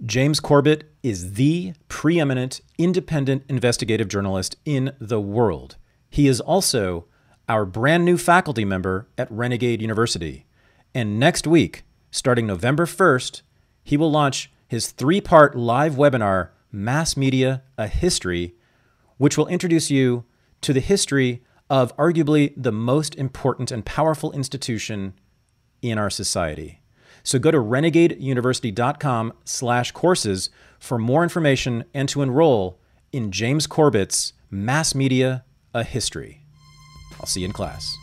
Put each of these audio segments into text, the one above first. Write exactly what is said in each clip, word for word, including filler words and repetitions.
James Corbett is the preeminent independent investigative journalist in the world. He is also our brand new faculty member at Renegade University. And next week, starting November first, he will launch his three-part live webinar, Mass Media, A History, which will introduce you to the history of arguably the most important and powerful institution in our society. So go to renegadeuniversity.com slash courses for more information and to enroll in James Corbett's Mass Media, A History. I'll see you in class.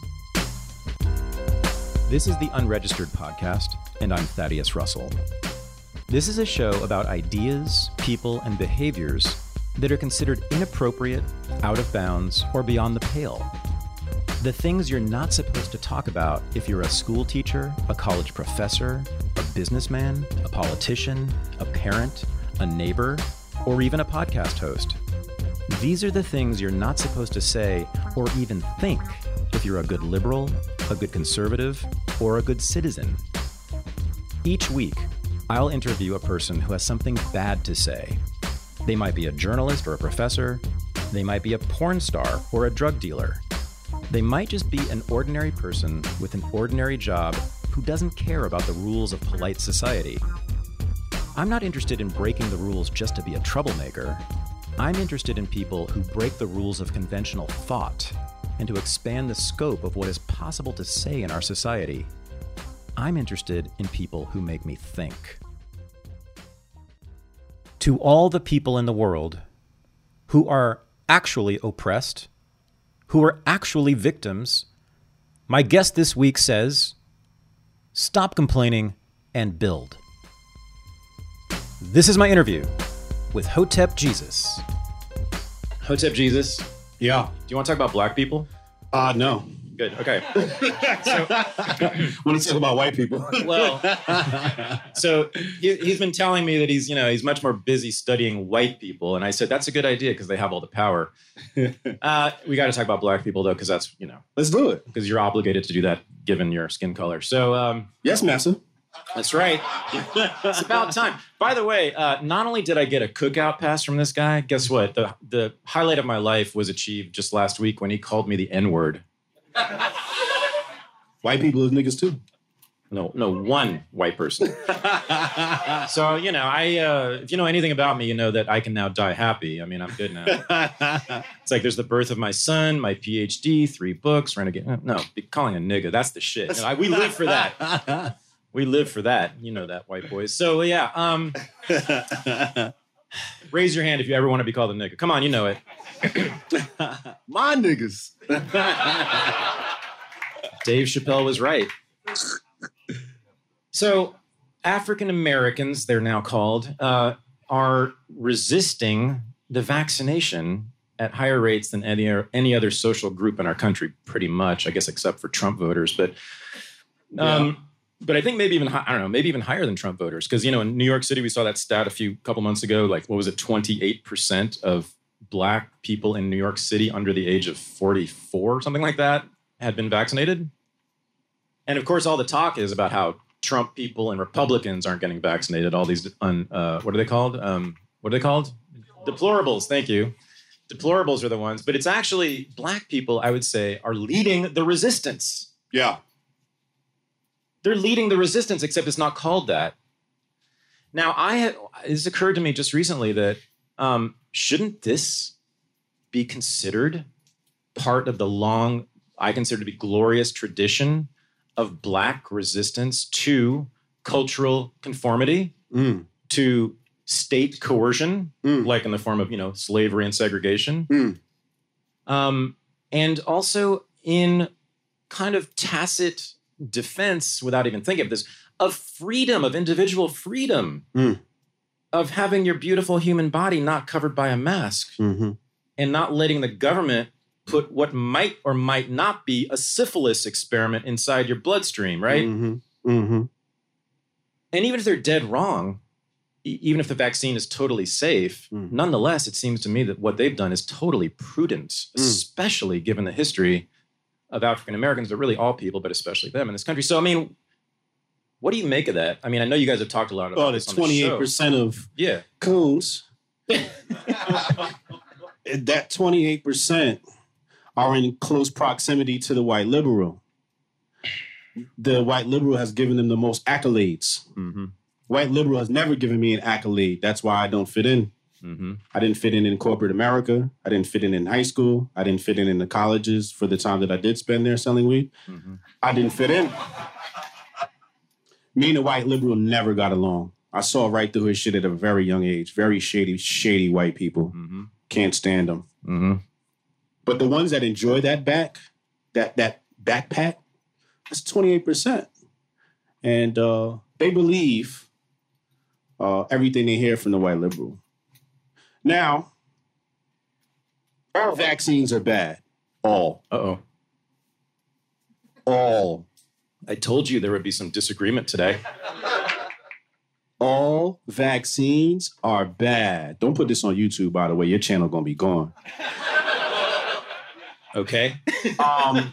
This is the Unregistered Podcast, and I'm Thaddeus Russell. This is a show about ideas, people, and behaviors that are considered inappropriate, out of bounds, or beyond the pale. The things you're not supposed to talk about if you're a school teacher, a college professor, a businessman, a politician, a parent, a neighbor, or even a podcast host. These are the things you're not supposed to say or even think if you're a good liberal, a good conservative, or a good citizen. Each week, I'll interview a person who has something bad to say. They might be a journalist or a professor. They might be a porn star or a drug dealer. They might just be an ordinary person with an ordinary job who doesn't care about the rules of polite society. I'm not interested in breaking the rules just to be a troublemaker. I'm interested in people who break the rules of conventional thought and to expand the scope of what is possible to say in our society. I'm interested in people who make me think. To all the people in the world who are actually oppressed, who are actually victims, my guest this week says, stop complaining and build. This is my interview with Hotep Jesus. Hotep Jesus. Yeah. Do you want to talk about black people? Uh, no. Good. Okay. So, want to talk about white people? Well, so he, he's been telling me that he's, you know, he's much more busy studying white people, and I said that's a good idea because they have all the power. Uh, we got to talk about black people though, because that's, you know, let's do it. Because you're obligated to do that given your skin color. So, um, yes, Master. That's right. It's about time. By the way, uh, not only did I get a cookout pass from this guy, guess what? The the highlight of my life was achieved just last week when he called me the N-word. White people is niggas too. No, no, one white person. So, you know, I uh, if you know anything about me, you know that I can now die happy. I mean, I'm good now. It's like there's the birth of my son, my P H D, three books, renegade. No, calling a nigga, that's the shit. You know, I, we live for that. We live for that. You know that, white boys. So, yeah. Um, raise your hand if you ever want to be called a nigga. Come on, you know it. My niggas. Dave Chappelle was right. So, African Americans, they're now called, uh, are resisting the vaccination at higher rates than any, any other social group in our country, pretty much, I guess, except for Trump voters. But, um, yeah. but I think maybe even, I don't know, maybe even higher than Trump voters. Because, you know, in New York City, we saw that stat a few couple months ago, like, what was it, twenty-eight percent of black people in New York City under the age of forty-four, something like that, had been vaccinated. And of course, all the talk is about how Trump people and Republicans aren't getting vaccinated. All these, un, uh, what are they called? Um, what are they called? Deplorables. Thank you. Deplorables are the ones. But it's actually black people, I would say, are leading the resistance. Yeah. They're leading the resistance, except it's not called that. Now, I had, it's occurred to me just recently that um, shouldn't this be considered part of the long, I consider to be glorious tradition of black resistance to cultural conformity, mm. to state coercion, mm. like in the form of, you know, slavery and segregation, mm. um, and also in kind of tacit defense, without even thinking of this, of freedom, of individual freedom, mm. of having your beautiful human body not covered by a mask, mm-hmm. and not letting the government put what might or might not be a syphilis experiment inside your bloodstream, right? Mm-hmm. Mm-hmm. And even if they're dead wrong, e- even if the vaccine is totally safe, mm. nonetheless, it seems to me that what they've done is totally prudent, mm. especially given the history of African Americans, but really all people, but especially them in this country. So, I mean, What do you make of that? I mean, I know you guys have talked a lot about oh, this the on the show. twenty-eight percent of yeah. coons, that twenty-eight percent are in close proximity to the white liberal. The white liberal has given them the most accolades. Mm-hmm. White liberal has never given me an accolade. That's why I don't fit in. Mm-hmm. I didn't fit in in corporate America. I didn't fit in in high school. I didn't fit in in the colleges for the time that I did spend there selling weed. Mm-hmm. I didn't fit in. Me and the white liberal never got along. I saw right through his shit at a very young age. Very shady, shady white people. Mm-hmm. Can't stand them. Mm-hmm. But the ones that enjoy that back, that that backpack, that's twenty-eight percent. And uh, they believe uh, everything they hear from the white liberal. Now, all vaccines are bad. All. Uh-oh. All. I told you there would be some disagreement today. All vaccines are bad. Don't put this on YouTube, by the way. Your channel gonna be gone. Okay. Um,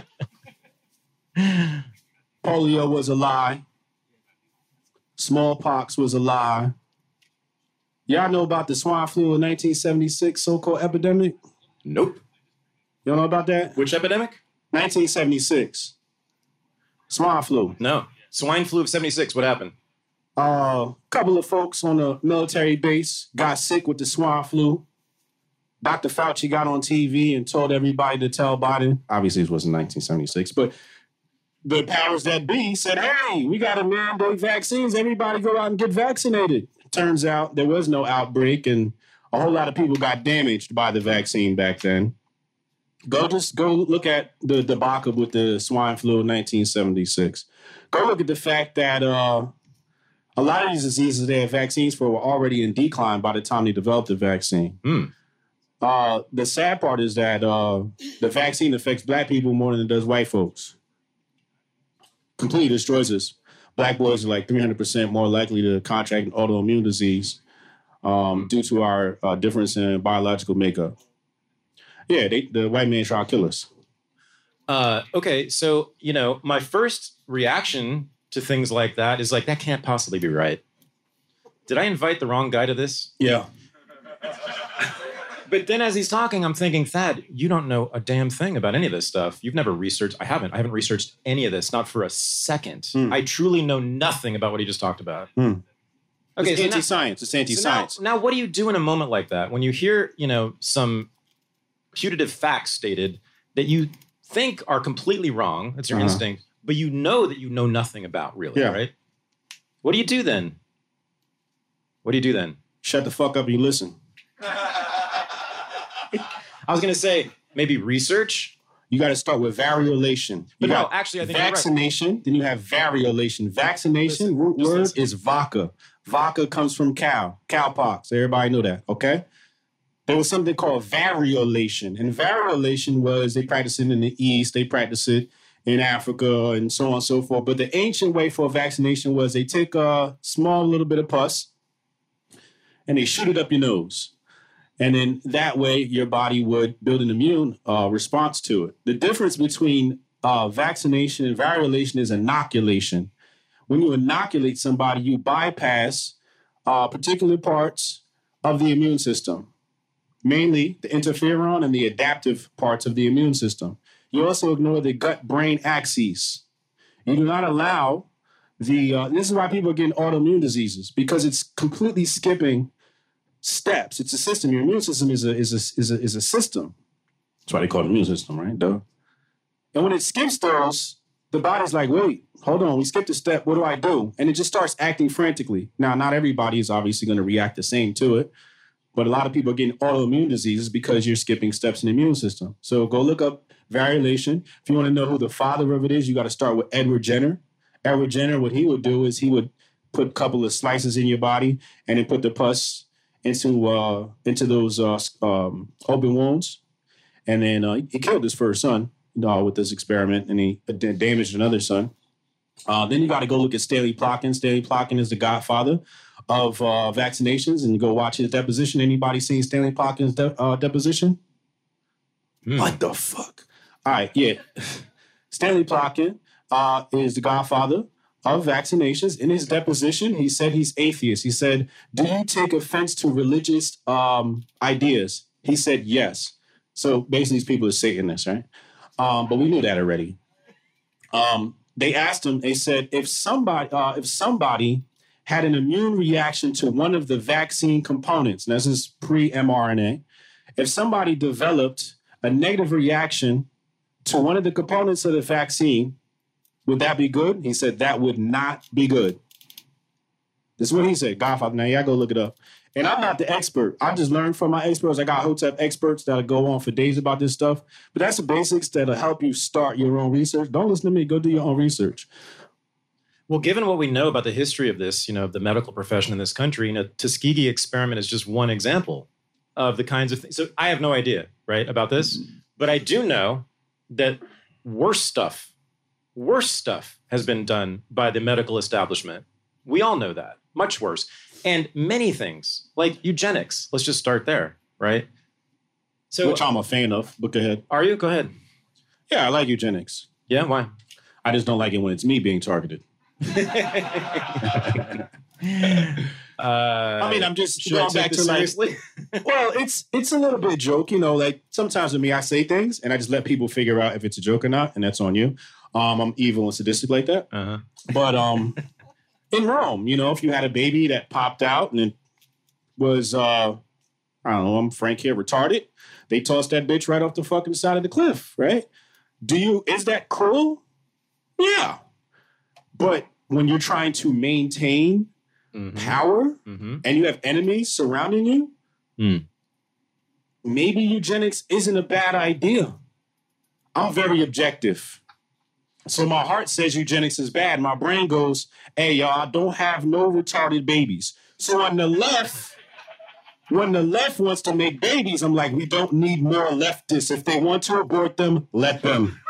polio was a lie. Smallpox was a lie. Y'all know about the swine flu in nineteen seventy-six so-called epidemic? Nope. You don't know about that? Which epidemic? nineteen seventy-six. Swine flu. No. Swine flu of seventy-six. What happened? A uh, couple of folks on a military base got sick with the swine flu. Doctor Fauci got on T V and told everybody to tell Biden. Obviously, it wasn't nineteen seventy-six, but the powers that be said, hey, we got to mandate vaccines. Everybody go out and get vaccinated. Turns out there was no outbreak, and a whole lot of people got damaged by the vaccine back then. Go just go look at the debacle with the swine flu in nineteen seventy-six. Go look at the fact that uh, a lot of these diseases they had vaccines for were already in decline by the time they developed the vaccine. Mm. Uh, the sad part is that uh, the vaccine affects black people more than it does white folks. Completely destroys us. Black boys are like three hundred percent more likely to contract an autoimmune disease um, due to our uh, difference in biological makeup. Yeah, they, the white man try to kill us. Uh, okay, so, you know, my first reaction to things like that is like, that can't possibly be right. Did I invite the wrong guy to this? Yeah. But then as he's talking, I'm thinking, Thad, you don't know a damn thing about any of this stuff. You've never researched. I haven't. I haven't researched any of this, not for a second. Mm. I truly know nothing about what he just talked about. Mm. Okay, it's so anti-science. Now, it's anti-science. So now, now, what do you do in a moment like that when you hear, you know, some putative facts stated that you think are completely wrong? That's your uh-huh. instinct, but you know that you know nothing about, really, yeah. right? What do you do then? What do you do then? Shut the fuck up and you listen. I was going to say maybe research. You got to start with variolation. You but no, actually, I think vaccination. You're right. Then you have variolation. Vaccination listen, root word listen. is vaca. Vaca comes from cow. Cowpox. Everybody know that. Okay. There was something called variolation, and variolation was they practiced it in the East. They practiced it in Africa and so on and so forth. But the ancient way for vaccination was they take a small little bit of pus and they shoot it up your nose. And then that way, your body would build an immune uh, response to it. The difference between uh, vaccination and variolation is inoculation. When you inoculate somebody, you bypass uh, particular parts of the immune system, mainly the interferon and the adaptive parts of the immune system. You also ignore the gut-brain axes. You do not allow the, uh, this is why people are getting autoimmune diseases, because it's completely skipping steps. It's a system. Your immune system is a is a is a is a system. That's why they call it immune system, right? Duh. And when it skips those, the body's like, wait, hold on, we skipped a step. What do I do? And it just starts acting frantically. Now, not everybody is obviously going to react the same to it, but a lot of people are getting autoimmune diseases because you're skipping steps in the immune system. So go look up variolation. If you want to know who the father of it is, you got to start with Edward Jenner. Edward Jenner, what he would do is he would put a couple of slices in your body and then put the pus into uh, into those uh, um, open wounds. And then uh, he killed his first son uh, with this experiment, and he damaged another son. Uh, then you got to go look at Stanley Plotkin. Stanley Plotkin is the godfather of uh, vaccinations, and you go watch his deposition. Anybody seen Stanley Plotkin's de- uh, deposition? Mm. What the fuck? All right, yeah. Stanley Plotkin uh, is the godfather of vaccinations. In his deposition, he said he's atheist. He said, do you take offense to religious um, ideas? He said, yes. So basically, these people are Satanists, right? Um, but we knew that already. Um, they asked him, they said, if somebody, uh, if somebody had an immune reaction to one of the vaccine components, and this is pre-mRNA, if somebody developed a negative reaction to one of the components of the vaccine, would that be good? He said that would not be good. This is what he said. Godfather, now y'all go look it up. And I'm not the expert. I just learned from my experts. I got Hotep experts that'll go on for days about this stuff. But that's the basics that'll help you start your own research. Don't listen to me. Go do your own research. Well, given what we know about the history of this, you know, the medical profession in this country, you know, Tuskegee experiment is just one example of the kinds of things. So I have no idea, right, about this. But I do know that worse stuff, worse stuff has been done by the medical establishment. We all know that. Much worse. And many things, like eugenics. Let's just start there, right? So, which I'm a fan of. But go ahead. Are you? Go ahead. Yeah, I like eugenics. Yeah, why? I just don't like it when it's me being targeted. uh, I mean, I'm just should going I back take to this like, seriously? well, it's it's a little bit joke, you know, like sometimes with me, I say things and I just let people figure out if it's a joke or not, and that's on you. Um, I'm evil and sadistic like that. Uh-huh. But um, in Rome, you know, if you had a baby that popped out and it was, uh, I don't know, I'm Frank here, retarded, they tossed that bitch right off the fucking side of the cliff, right? Do you, is that cruel? Yeah. But when you're trying to maintain mm-hmm. power mm-hmm. and you have enemies surrounding you, mm. maybe eugenics isn't a bad idea. I'm very objective. So my heart says eugenics is bad. My brain goes, hey, y'all, I don't have no retarded babies. So on the left, when the left wants to make babies, I'm like, we don't need more leftists. If they want to abort them, let them.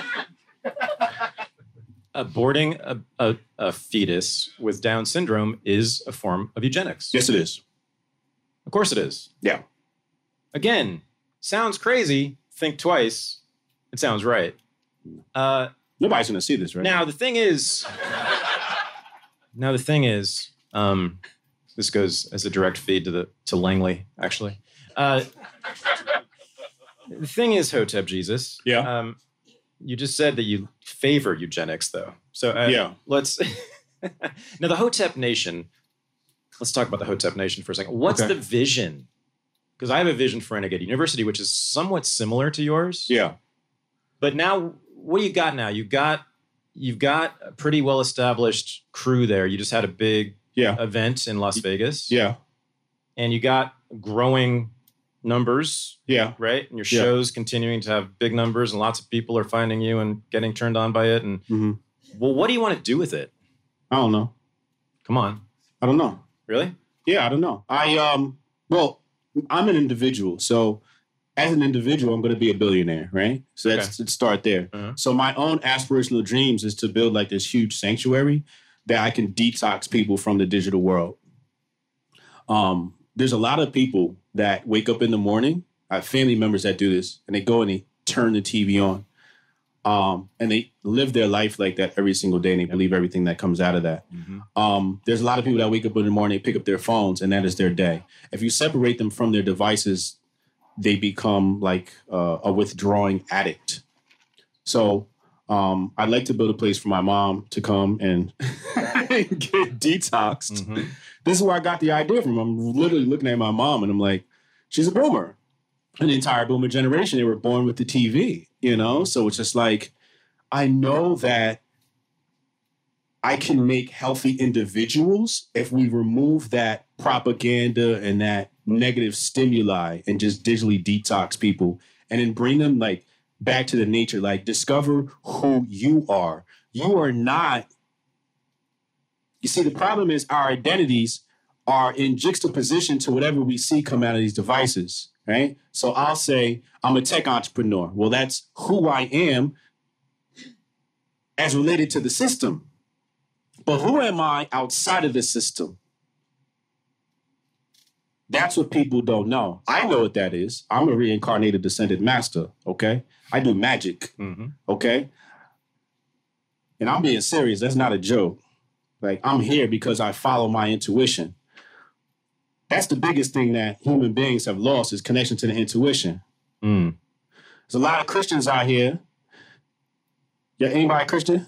Aborting a, a, a fetus with Down syndrome is a form of eugenics. Yes, it is. Of course it is. Yeah. Again, sounds crazy. Think twice. It sounds right. Uh, Nobody's going to see this, right? Now, the thing is, now the thing is, um, this goes as a direct feed to the to Langley, actually. Uh, the thing is, Hotep Jesus. Yeah. Um, you just said that you favor eugenics, though. So uh, yeah. Let's now the Hotep Nation. Let's talk about the Hotep Nation for a second. What's okay. the vision? Because I have a vision for Renegade University, which is somewhat similar to yours. Yeah. But now, what do you got now? You got you've got a pretty well established crew there. You just had a big yeah. event in Las Vegas. Yeah. And you got growing numbers. Yeah. Right? And your show's yeah. continuing to have big numbers and lots of people are finding you and getting turned on by it. And mm-hmm. well, what do you want to do with it? I don't know. Come on. I don't know. Really? Yeah, I don't know. I um well, I'm an individual, so as an individual, I'm going to be a billionaire, right? So that's okay. to start there. Uh-huh. So my own aspirational dreams is to build like this huge sanctuary that I can detox people from the digital world. Um, there's a lot of people that wake up in the morning. I have family members that do this, and they go and they turn the T V on, um, and they live their life like that every single day, and they yep. believe everything that comes out of that. Mm-hmm. Um, there's a lot of people that wake up in the morning, they pick up their phones, and that is their day. If you separate them from their devices, they become like uh, a withdrawing addict. So um, I'd like to build a place for my mom to come and get detoxed. Mm-hmm. This is where I got the idea from. I'm literally looking at my mom and I'm like, she's a boomer. An entire boomer generation, they were born with the T V, you know? So it's just like, I know that I can make healthy individuals if we remove that propaganda and that negative stimuli and just digitally detox people and then bring them like back to the nature, like discover who you are. You are not, you see, the problem is our identities are in juxtaposition to whatever we see come out of these devices, right? So I'll say I'm a tech entrepreneur. Well, that's who I am as related to the system. But who am I outside of the system? That's what people don't know. I know what that is. I'm a reincarnated descended master, okay? I do magic, mm-hmm. okay? And I'm being serious. That's not a joke. Like, I'm here because I follow my intuition. That's the biggest thing that human beings have lost is connection to the intuition. Mm. There's a lot of Christians out here. Yeah, anybody Christian?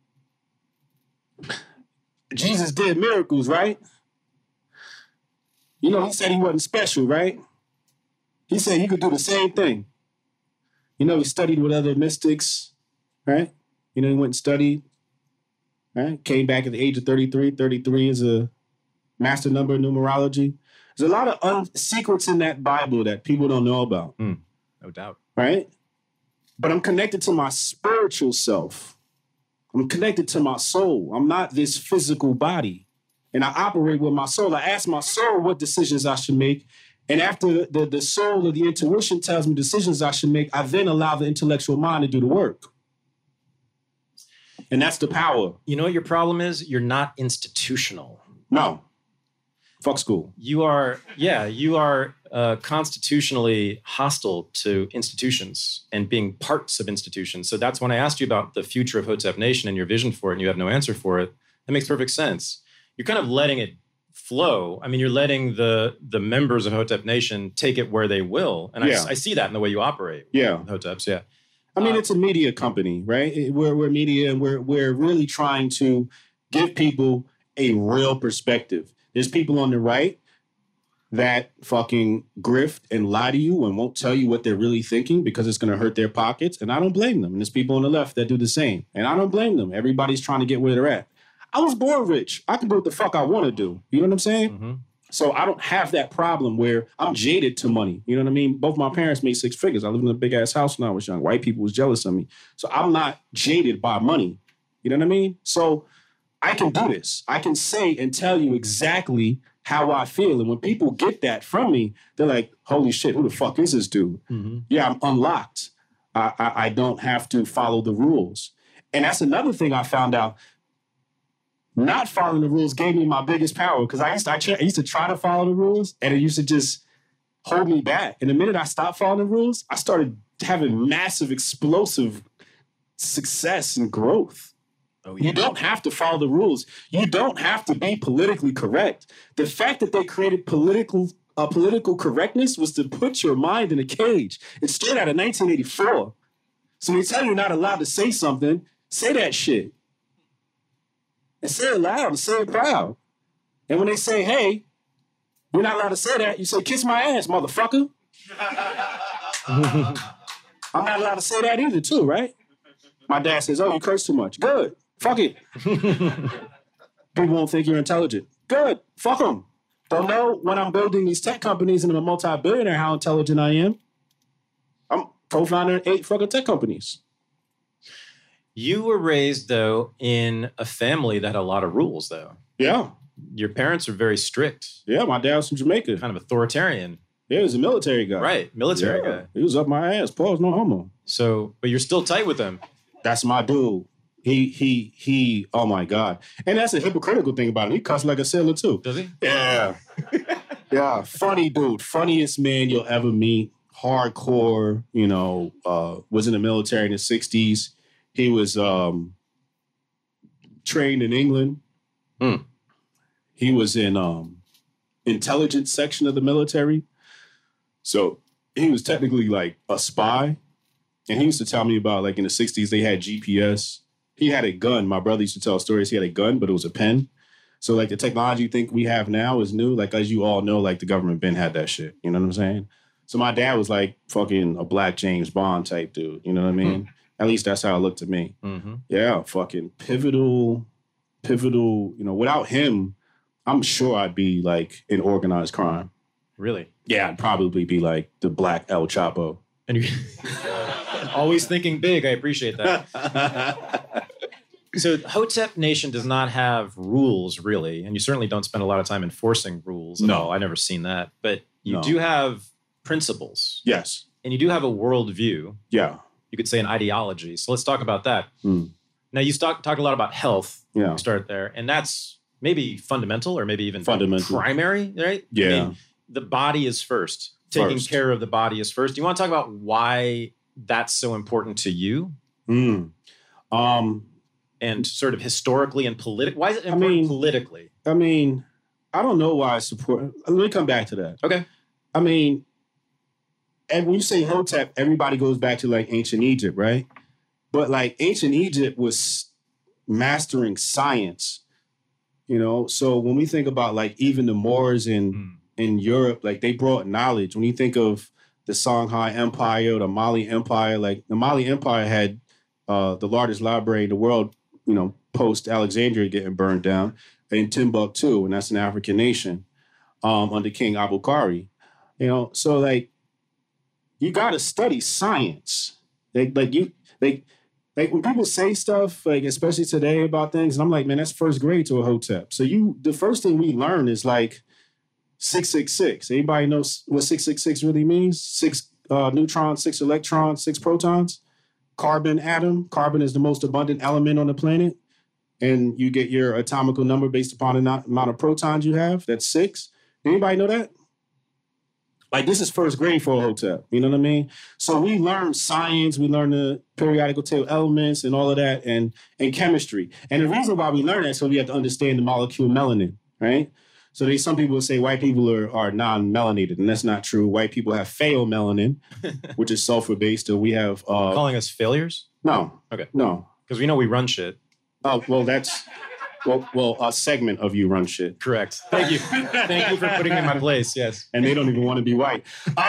Jesus did miracles, right? You know, he said he wasn't special, right? He said he could do the same thing. You know, he studied with other mystics, right? You know, he went and studied, right? Came back at the age of thirty-three. thirty-three is a master number in numerology. There's a lot of un- secrets in that Bible that people don't know about. Mm, no doubt. Right? But I'm connected to my spiritual self. I'm connected to my soul. I'm not this physical body. And I operate with my soul. I ask my soul what decisions I should make. And after the, the soul or the intuition tells me decisions I should make, I then allow the intellectual mind to do the work. And that's the power. You know what your problem is? You're not institutional. No. Fuck school. You are, yeah, you are uh, constitutionally hostile to institutions and being parts of institutions. So that's when I asked you about the future of Hotep Nation and your vision for it, and you have no answer for it. That makes perfect sense. You're kind of letting it flow. I mean, you're letting the the members of Hotep Nation take it where they will. And yeah. I, I see that in the way you operate. Yeah. With Hoteps, yeah. I mean, uh, it's a media company, right? We're, we're media, and we're, we're really trying to give people a real perspective. There's people on the right that fucking grift and lie to you and won't tell you what they're really thinking because it's going to hurt their pockets. And I don't blame them. And there's people on the left that do the same. And I don't blame them. Everybody's trying to get where they're at. I was born rich. I can do what the fuck I want to do. You know what I'm saying? Mm-hmm. So I don't have that problem where I'm jaded to money. You know what I mean? Both my parents made six figures. I lived in a big ass house when I was young. White people was jealous of me. So I'm not jaded by money. You know what I mean? So I can do this. I can say and tell you exactly how I feel. And when people get that from me, they're like, holy shit, who the fuck is this dude? Mm-hmm. Yeah, I'm unlocked. I, I, I don't have to follow the rules. And that's another thing I found out. Not following the rules gave me my biggest power because I used to, I, try, I used to try to follow the rules and it used to just hold me back. And the minute I stopped following the rules, I started having massive, explosive success and growth. Oh, yeah. You don't have to follow the rules. You don't have to be politically correct. The fact that they created political uh, political correctness was to put your mind in a cage. It's straight out of nineteen eighty-four. So when you tell you you're not allowed to say something, say that shit. And say it loud and say it proud. And when they say, hey, you're not allowed to say that, you say, kiss my ass, motherfucker. I'm not allowed to say that either, too, right? My dad says, oh, you curse too much. Good. Fuck it. People won't think you're intelligent. Good. Fuck them. Don't know when I'm building these tech companies and I'm a multi-billionaire how intelligent I am. I'm co-founder of eight fucking tech companies. You were raised, though, in a family that had a lot of rules, though. Yeah. Your parents are very strict. Yeah, my dad was from Jamaica. Kind of authoritarian. Yeah, he was a military guy. Right, military yeah. guy. He was up my ass. Pause, no homo. So, but you're still tight with him. That's my dude. He, he, he, oh my God. And that's a hypocritical thing about him. He cussed like a sailor, too. Does he? Yeah. Yeah, funny dude. Funniest man you'll ever meet. Hardcore, you know, uh, was in the military in the sixties. He was um, trained in England. Mm. He was in um, intelligence section of the military. So he was technically like a spy. And he used to tell me about, like, in the sixties, they had G P S. He had a gun. My brother used to tell stories. He had a gun, but it was a pen. So, like, the technology you think we have now is new. Like, as you all know, like, the government been had that shit. You know what I'm saying? So my dad was like fucking a black James Bond type dude. You know what I mean? Mm. At least that's how it looked to me. Mm-hmm. Yeah, fucking pivotal, pivotal. You know, without him, I'm sure I'd be like in organized crime. Really? Yeah, I'd probably be like the Black El Chapo. And you always thinking big. I appreciate that. So Hotep Nation does not have rules, really, and you certainly don't spend a lot of time enforcing rules at no. all. I've never seen that. But you no. do have principles. Yes. And you do have a worldview. Yeah. You could say an ideology. So let's talk about that. Mm. Now, you talk, talk a lot about health. Yeah. Start there. And that's maybe fundamental or maybe even fundamental. Primary, right? Yeah. I mean, the body is first. Taking first. care of the body is first. Do you want to talk about why that's so important to you? Mm. Um, and sort of historically and politically? Why is it important I mean, politically? I mean, I don't know why it's important. Let me come back to that. Okay. I mean, and when you say Hotep, everybody goes back to like ancient Egypt, right? But like ancient Egypt was mastering science, you know? So when we think about like even the Moors in, mm. in Europe, like they brought knowledge. When you think of the Songhai Empire, the Mali Empire, like the Mali Empire had uh, the largest library in the world, you know, post Alexandria getting burned down, in Timbuktu, and that's an African nation um, under King Abukari. You know, so like you got to study science. Like, like you, like, like when people say stuff, like especially today about things, and I'm like, man, that's first grade to a Hotep. So you, the first thing we learn is like six six six. Anybody knows what six six six really means? Six uh, neutrons, six electrons, six protons. Carbon atom. Carbon is the most abundant element on the planet. And you get your atomical number based upon the not, amount of protons you have. That's six. Anybody know that? Like, this is first grade for a Hotep. You know what I mean? So we learn science. We learn the periodical table elements and all of that, and, and chemistry. And the reason why we learn that is so we have to understand the molecule melanin, right? So they, some people say white people are, are non-melanated, and that's not true. White people have pheomelanin, which is sulfur-based. So we have... Uh, calling us failures? No. Okay. No. Because we know we run shit. Oh, well, that's... Well, well, a segment of you run shit. Correct. Thank you. Thank you for putting me in my place. Yes. And they don't even want to be white.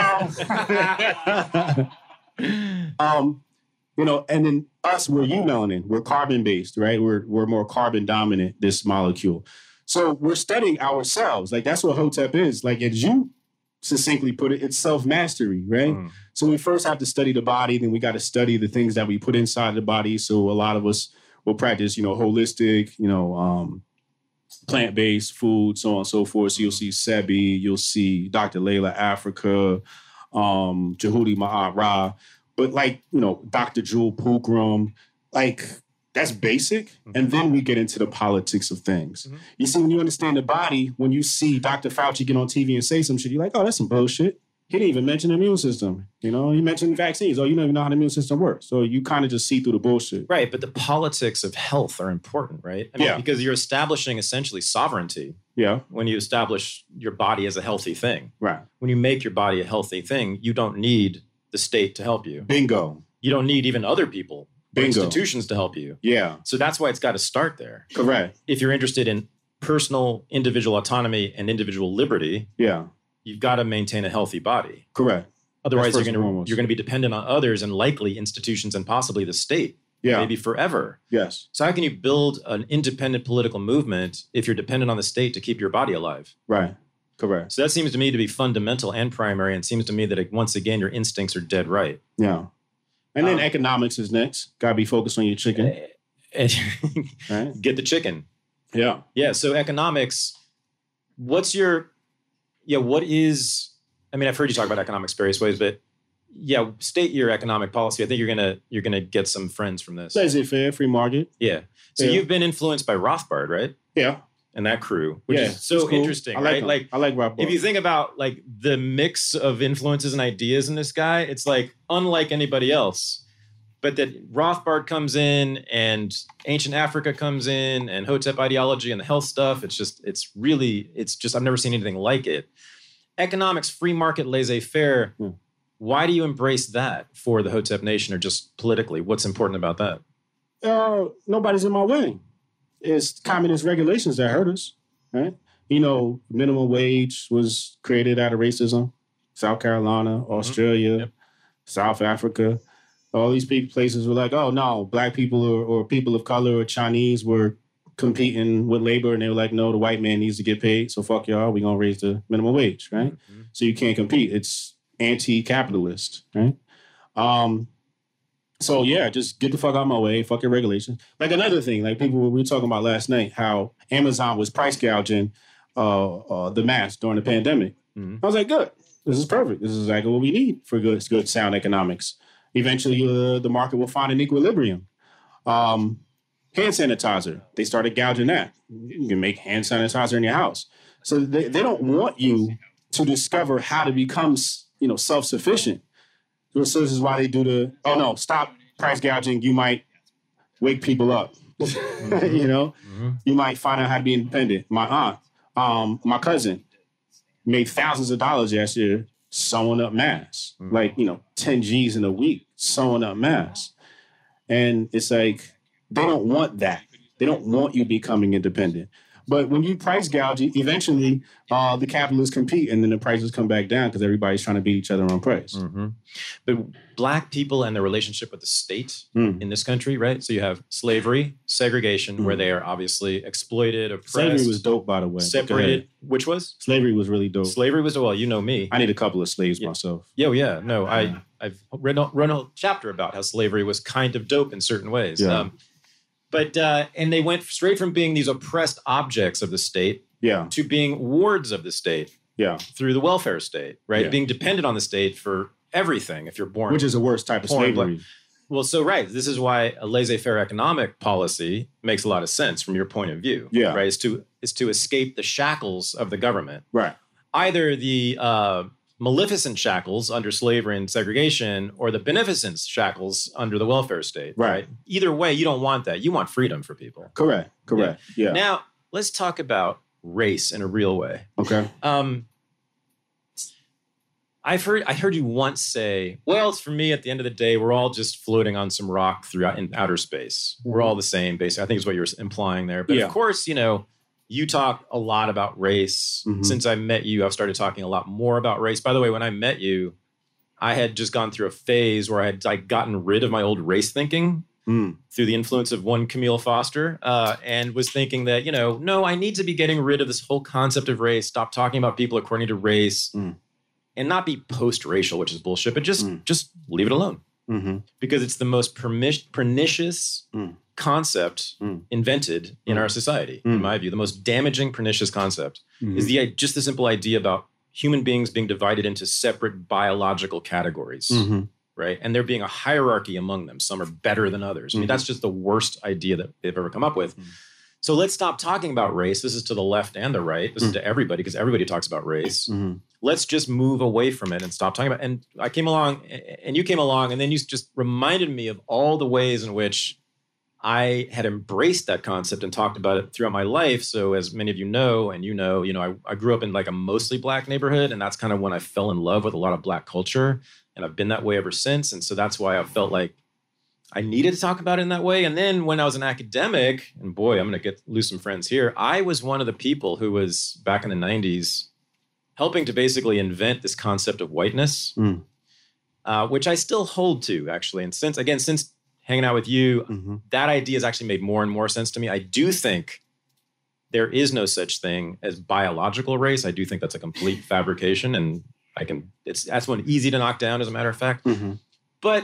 Um, um, you know, and then us, we're eumelanin. We're carbon-based, right? We're we're more carbon-dominant, this molecule. So we're studying ourselves. Like, that's what Hotep is. Like, as you succinctly put it, it's self-mastery, right? Mm. So we first have to study the body, then we got to study the things that we put inside the body. So a lot of us will practice, you know, holistic, you know, um, plant-based food, so on and so forth. So you'll see Sebi, you'll see Doctor Layla Africa, um, Jehudi Ma'ara, but like, you know, Doctor Jewel Pookrum, like that's basic. Mm-hmm. And then we get into the politics of things. Mm-hmm. You see, when you understand the body, when you see Doctor Fauci get on T V and say some shit, you're like, oh, that's some bullshit. He didn't even mention the immune system. You know, he mentioned vaccines. Oh, you don't even know how the immune system works. So you kind of just see through the bullshit. Right. But the politics of health are important, right? I mean, yeah. Because you're establishing essentially sovereignty. Yeah. When you establish your body as a healthy thing. Right. When you make your body a healthy thing, you don't need the state to help you. Bingo. You don't need even other people. Bingo. Institutions to help you. Yeah. So that's why it's got to start there. Correct. If you're interested in personal individual autonomy and individual liberty. Yeah. You've got to maintain a healthy body. Correct. Otherwise, you're going to you're going to be dependent on others and likely institutions and possibly the state. Yeah. Maybe forever. Yes. So how can you build an independent political movement if you're dependent on the state to keep your body alive? Right. Correct. So that seems to me to be fundamental and primary, and seems to me that it, once again your instincts are dead right. Yeah. And then um, economics is next. Got to be focused on your chicken. Right? Get the chicken. Yeah. Yeah. So economics. What's your Yeah, what is, I mean, I've heard you talk about economics various ways, but yeah, state your economic policy. I think you're going to you're gonna get some friends from this. Laissez-faire, free market. Yeah. So yeah. You've been influenced by Rothbard, right? Yeah. And that crew, which yeah, is so cool. interesting, I like right? Him. Like, I like Rothbard. If you think about like the mix of influences and ideas in this guy, it's like unlike anybody else. But that Rothbard comes in and ancient Africa comes in and Hotep ideology and the health stuff, it's just, it's really, it's just, I've never seen anything like it. Economics, free market, laissez-faire. Hmm. Why do you embrace that for the Hotep Nation or just politically? What's important about that? Uh, nobody's in my way. It's communist regulations that hurt us, right? You know, minimum wage was created out of racism. South Carolina, Australia, mm-hmm. Yep. South Africa. All these places were like, oh, no, black people or, or people of color or Chinese were competing with labor, and they were like, no, the white man needs to get paid, so fuck y'all, we're going to raise the minimum wage, right? Mm-hmm. So you can't compete. It's anti-capitalist, right? Um, so, yeah, just get the fuck out of my way, fuck your regulations. Like another thing, like people, we were talking about last night, how Amazon was price gouging uh, uh, the masks during the pandemic. Mm-hmm. I was like, good, this is perfect. This is exactly what we need for good, good sound economics. Eventually, uh, the market will find an equilibrium. Um, hand sanitizer, they started gouging that. You can make hand sanitizer in your house. So they, they don't want you to discover how to become, you know, self-sufficient. So this is why they do the, oh no, stop price gouging. You might wake people up. Mm-hmm. you know, mm-hmm. you might find out how to be independent. My aunt, um, my cousin made thousands of dollars last year sewing up masks, mm-hmm. like, you know, ten G's in a week sewing up masks. And it's like, they don't want that. They don't want you becoming independent. But when you price gouge, eventually uh, the capitalists compete and then the prices come back down because everybody's trying to beat each other on price. Mm-hmm. But Black people and their relationship with the state mm. in this country, right? So you have slavery, segregation, mm. where they are obviously exploited, oppressed. Slavery was dope, by the way. Separated. Which was? Slavery was really dope. Slavery was, well, you know me. I need a couple of slaves yeah. myself. Yeah, yeah. No, I, I've read a, run a chapter about how slavery was kind of dope in certain ways. Yeah. Um, But, uh, and they went straight from being these oppressed objects of the state yeah. to being wards of the state yeah. through the welfare state, right? Yeah. Being dependent on the state for everything if you're born. Which is the worst type of slavery. Black. Well, so, right. This is why a laissez-faire economic policy makes a lot of sense from your point of view. Yeah. Right? Is to, is to escape the shackles of the government. Right. Either the uh, maleficent shackles under slavery and segregation or the beneficent shackles under the welfare state. Right. right? Either way, you don't want that. You want freedom for people. Correct. Correct. Yeah. yeah. Now, let's talk about race in a real way. Okay. Um, I've heard I heard you once say, well, it's for me, at the end of the day, we're all just floating on some rock throughout in outer space. We're all the same, basically. I think is what you're implying there. But yeah. of course, you know, you talk a lot about race. Mm-hmm. Since I met you, I've started talking a lot more about race. By the way, when I met you, I had just gone through a phase where I had like gotten rid of my old race thinking mm. through the influence of one Camille Foster uh, and was thinking that, you know, no, I need to be getting rid of this whole concept of race, stop talking about people according to race mm. and not be post-racial, which is bullshit, but just, mm. just leave it alone. Mm-hmm. Because it's the most permis- pernicious mm. concept mm. invented in mm. our society, mm. in my view. The most damaging, pernicious concept mm-hmm. is the just the simple idea about human beings being divided into separate biological categories, mm-hmm. right? And there being a hierarchy among them. Some are better than others. Mm-hmm. I mean, that's just the worst idea that they've ever come up with. Mm-hmm. So let's stop talking about race. This is to the left and the right. This mm-hmm. is to everybody because everybody talks about race. Mm-hmm. Let's just move away from it and stop talking about it. And I came along and you came along and then you just reminded me of all the ways in which I had embraced that concept and talked about it throughout my life. So as many of you know, and you know, you know, I, I grew up in like a mostly Black neighborhood. And that's kind of when I fell in love with a lot of Black culture. And I've been that way ever since. And so that's why I felt like I needed to talk about it in that way. And then when I was an academic, and boy, I'm going to get lose some friends here. I was one of the people who was back in the nineties helping to basically invent this concept of whiteness, mm. uh, which I still hold to, actually. And since, again, since hanging out with you, mm-hmm. that idea has actually made more and more sense to me. I do think there is no such thing as biological race. I do think that's a complete fabrication, and I can, it's, that's one easy to knock down, as a matter of fact. Mm-hmm. But,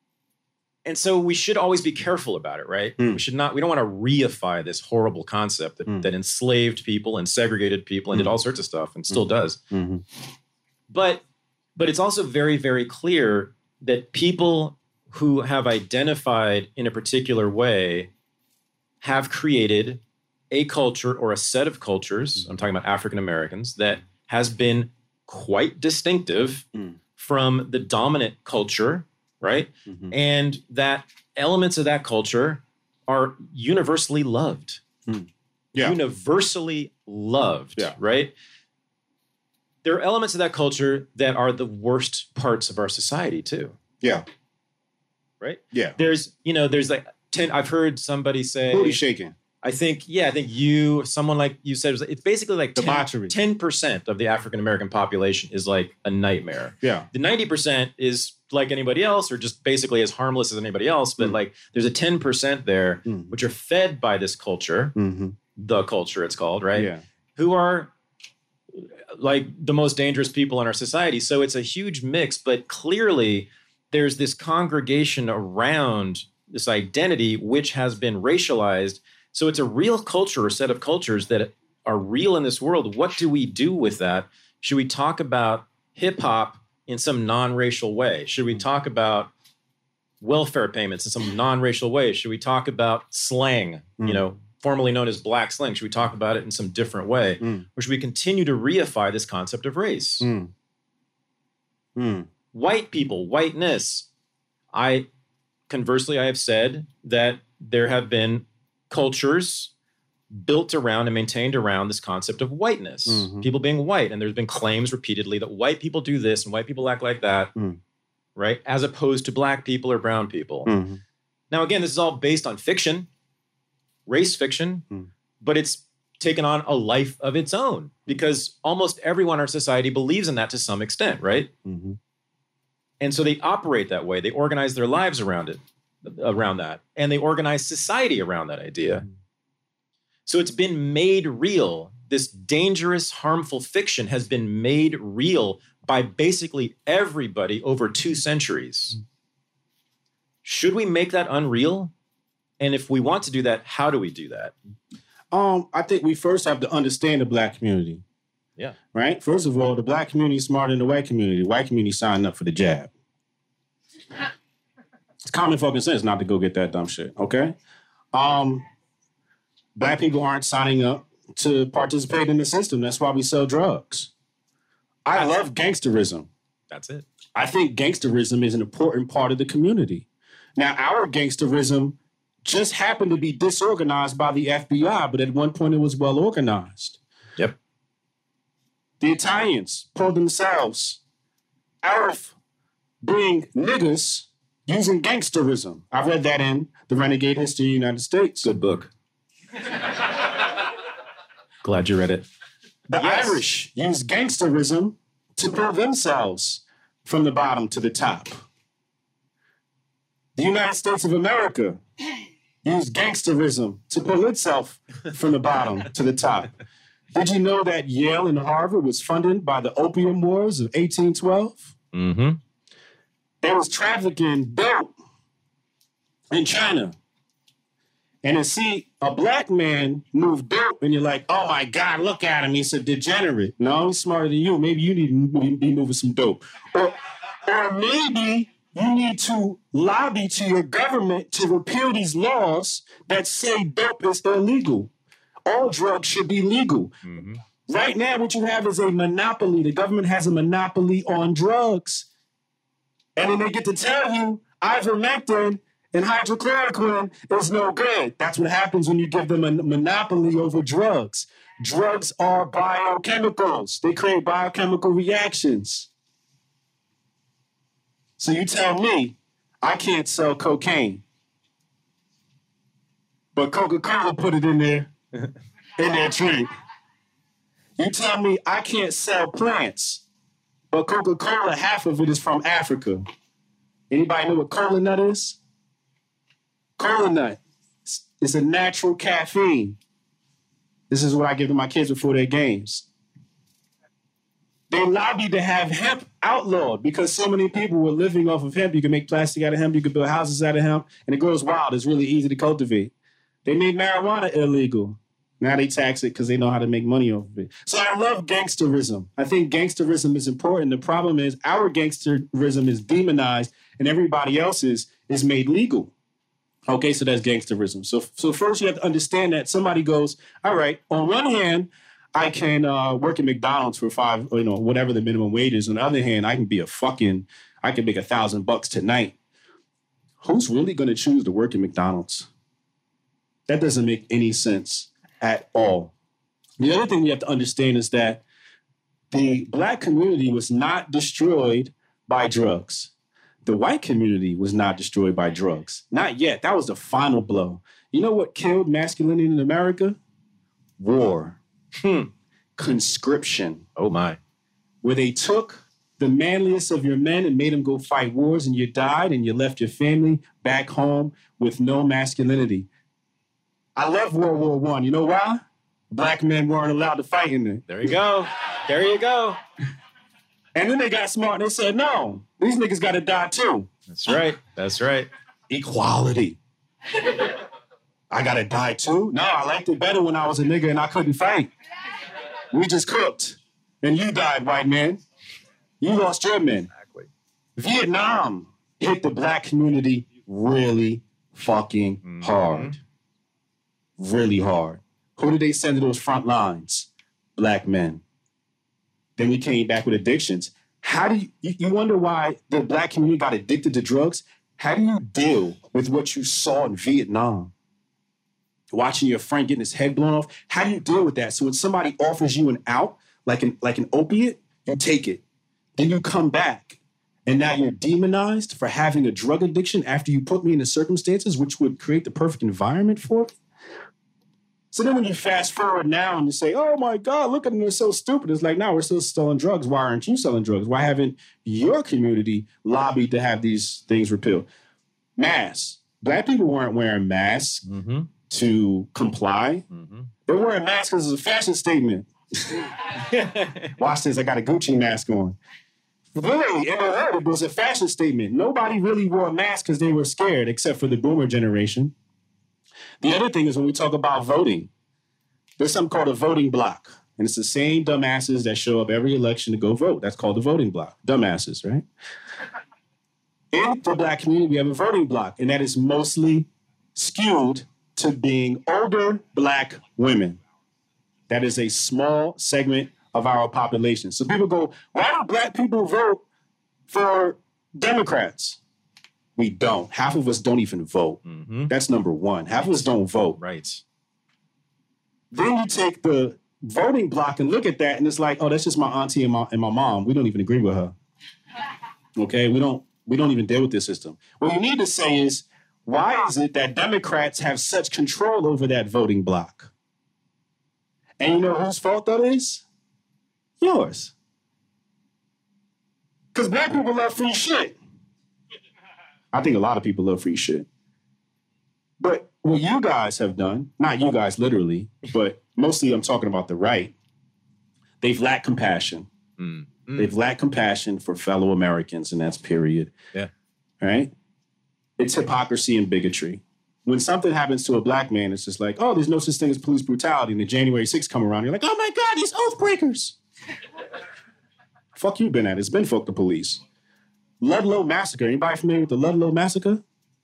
and so we should always be careful about it, right? Mm. We should not, we don't want to reify this horrible concept that, mm. that enslaved people and segregated people and mm. did all sorts of stuff and still mm. does. Mm-hmm. But, but it's also very, very clear that people who have identified in a particular way have created a culture or a set of cultures, I'm talking about African Americans, that has been quite distinctive mm. from the dominant culture, right? Mm-hmm. And that elements of that culture are universally loved. Mm. Yeah. Universally loved, yeah. right? There are elements of that culture that are the worst parts of our society too. Yeah. Right? Yeah. There's, you know, there's like ten, I've heard somebody say. Booty shaking. I think, yeah, I think you, someone like you said, it's basically like debauchery. ten percent of the African-American population is like a nightmare. Yeah. The ninety percent is like anybody else or just basically as harmless as anybody else. But mm. like there's a ten percent there, mm. which are fed by this culture, mm-hmm. the culture it's called, right? Yeah. Who are like the most dangerous people in our society. So it's a huge mix, but clearly there's this congregation around this identity which has been racialized. So it's a real culture, a set of cultures that are real in this world. What do we do with that? Should we talk about hip hop in some non-racial way? Should we talk about welfare payments in some non-racial way? Should we talk about slang, mm. you know, formerly known as Black slang? Should we talk about it in some different way? Mm. Or should we continue to reify this concept of race? Mm. Mm. White people, whiteness. I, conversely, I have said that there have been cultures built around and maintained around this concept of whiteness, mm-hmm. people being white. And there's been claims repeatedly that white people do this and white people act like that, mm. right? As opposed to black people or brown people. Mm-hmm. Now, again, this is all based on fiction, race fiction, mm. but it's taken on a life of its own because almost everyone in our society believes in that to some extent, right? Mm-hmm. And so they operate that way. They organize their lives around it, around that, and they organize society around that idea. Mm. So it's been made real. This dangerous, harmful fiction has been made real by basically everybody over two centuries. Mm. Should we make that unreal? And if we want to do that, how do we do that? Um, I think we first have to understand the black community. Yeah. Right? First of all, the black community is smarter than the white community. The white community signed up for the jab. It's common fucking sense not to go get that dumb shit, okay? Um, black people aren't signing up to participate in the system. That's why we sell drugs. I love gangsterism. That's it. I think gangsterism is an important part of the community. Now, our gangsterism just happened to be disorganized by the F B I, but at one point it was well organized. Yep. The Italians pulled themselves out of being niggas using gangsterism. I read that in The Renegade History of the United States. Good book. Glad you read it. The yes. Irish used gangsterism to pull themselves from the bottom to the top. The United States of America used gangsterism to pull itself from the bottom to the top. Did you know that Yale and Harvard was funded by the Opium Wars of eighteen twelve? Mm-hmm. There was trafficking dope in China. And to see a black man move dope, and you're like, oh my God, look at him. He's a degenerate. No, he's smarter than you. Maybe you need to be moving some dope. Or, or maybe you need to lobby to your government to repeal these laws that say dope is illegal. All drugs should be legal. Mm-hmm. Right now, what you have is a monopoly. The government has a monopoly on drugs. And then they get to tell you ivermectin and hydrochloroquine is no good. That's what happens when you give them a monopoly over drugs. Drugs are biochemicals. They create biochemical reactions. So you tell me I can't sell cocaine, but Coca-Cola put it in there, in their drink. You tell me I can't sell plants, but Coca-Cola, half of it is from Africa. Anybody know what cola nut is? Cola nut. It's a natural caffeine. This is what I give to my kids before their games. They lobbied to have hemp outlawed because so many people were living off of hemp. You can make plastic out of hemp. You can build houses out of hemp. And it grows wild. It's really easy to cultivate. They made marijuana illegal. Now they tax it because they know how to make money off of it. So I love gangsterism. I think gangsterism is important. The problem is our gangsterism is demonized and everybody else's is made legal. Okay, so that's gangsterism. So, so first you have to understand that somebody goes, all right, on one hand, I can uh, work at McDonald's for five, you know, whatever the minimum wage is. On the other hand, I can be a fucking, I can make a thousand bucks tonight. Who's really going to choose to work at McDonald's? That doesn't make any sense at all. The other thing we have to understand is that the black community was not destroyed by drugs. The white community was not destroyed by drugs. Not yet. That was the final blow. You know what killed masculinity in America? War. Hmm. Conscription. Oh, my. Where they took the manliest of your men and made them go fight wars, and you died, and you left your family back home with no masculinity. I love World War One. You know why? Black men weren't allowed to fight in it. There you go. There you go. And then they got smart and they said, no, these niggas got to die too. That's right. That's right. Equality. I got to die too? No, I liked it better when I was a nigga and I couldn't fight. We just cooked. And you died, white man. You lost your men. Exactly. Vietnam hit the black community really fucking mm-hmm. hard. Really hard. Who did they send to those front lines? Black men. Then we came back with addictions. How do you, you wonder why the black community got addicted to drugs? How do you deal with what you saw in Vietnam? watching your friend getting his head blown off. How do you deal with that? So when somebody offers you an out, like an like an opiate, you take it. Then you come back, and now you're demonized for having a drug addiction after you put me in the circumstances which would create the perfect environment for it. So then when you fast forward now and you say, oh my God, look at them, they're so stupid. It's like, no, we're still selling drugs. Why aren't you selling drugs? Why haven't your community lobbied to have these things repealed? Masks. Black people weren't wearing masks mm-hmm. to comply. Mm-hmm. They're wearing masks because it's a fashion statement. Watch this, I got a Gucci mask on. Really, it was a fashion statement. Nobody really wore a mask because they were scared, except for the boomer generation. The other thing is when we talk about voting, there's something called a voting block. And it's the same dumbasses that show up every election to go vote. That's called the voting block. Dumbasses, right? In the Black community, we have a voting block, and that is mostly skewed to being older Black women. That is a small segment of our population. So people go, why do Black people vote for Democrats? We don't. Half of us don't even vote. Mm-hmm. That's number one. Half of us don't vote. Right. Then you take the voting block and look at that, and it's like, oh, that's just my auntie and my, and my mom. We don't even agree with her. Okay? We don't, we don't even deal with this system. What you need to say is, why is it that Democrats have such control over that voting block? And you know whose fault that is? Yours. Because Black people love free shit. I think a lot of people love free shit. But what you guys have done, not you guys literally, but mostly I'm talking about the right, they've lacked compassion. Mm. Mm. They've lacked compassion for fellow Americans, and that's period. Yeah. Right? It's hypocrisy and bigotry. When something happens to a Black man, it's just like, oh, there's no such thing as police brutality. And the January sixth come around, you're like, oh my God, these oath breakers. Fuck you been at? It's been fuck the police. Ludlow Massacre. Anybody familiar with the Ludlow Massacre?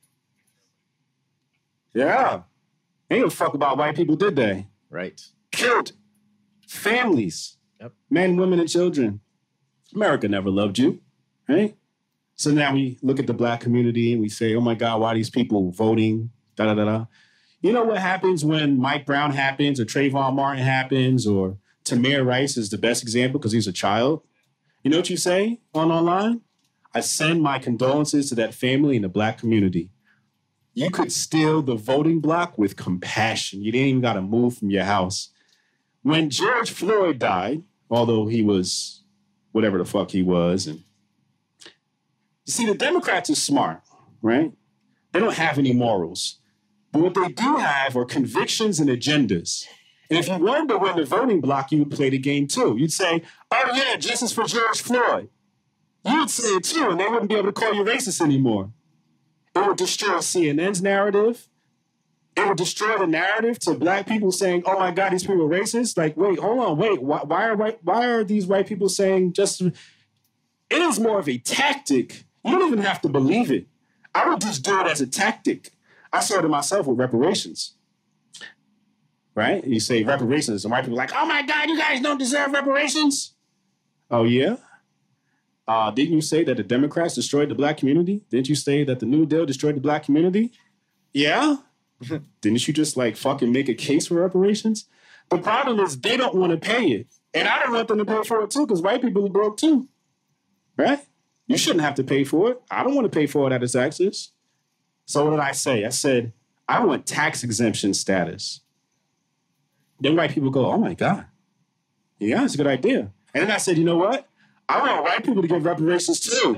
Yeah. Ain't no fuck about white people, did they? Right. Killed families. Yep. Men, women, and children. America never loved you, right? So now we look at the Black community and we say, oh my God, why are these people voting? Da da da da. You know what happens when Mike Brown happens or Trayvon Martin happens or Tamir Rice is the best example because he's a child? You know what you say on online? I send my condolences to that family and the Black community. You could steal the voting block with compassion. You didn't even got to move from your house. When George Floyd died, although he was whatever the fuck he was, and you see, the Democrats are smart, right? They don't have any morals. But what they do have are convictions and agendas. And if you wanted to win the voting block, you would play the game too. You'd say, oh yeah, justice for George Floyd. You would say it too, and they wouldn't be able to call you racist anymore. It would destroy C N N's narrative. It would destroy the narrative to Black people saying, oh my God, these people are racist. Like, wait, hold on, wait. Why, why are white, why are these white people saying just... It is more of a tactic. You don't even have to believe it. I would just do it as a tactic. I saw it myself with reparations. Right? You say reparations, and white people are like, oh my God, you guys don't deserve reparations. Oh yeah? Uh, didn't you say that the Democrats destroyed the Black community? Didn't you say that the New Deal destroyed the Black community? Yeah? Didn't you just like fucking make a case for reparations? The problem is they don't want to pay it. And I don't want them to pay for it too, because white people are broke too. Right? You shouldn't have to pay for it. I don't want to pay for it out of taxes. So what did I say? I said, I want tax exemption status. Then white people go, oh my God. Yeah, it's a good idea. And then I said, you know what? I want white people to give reparations too.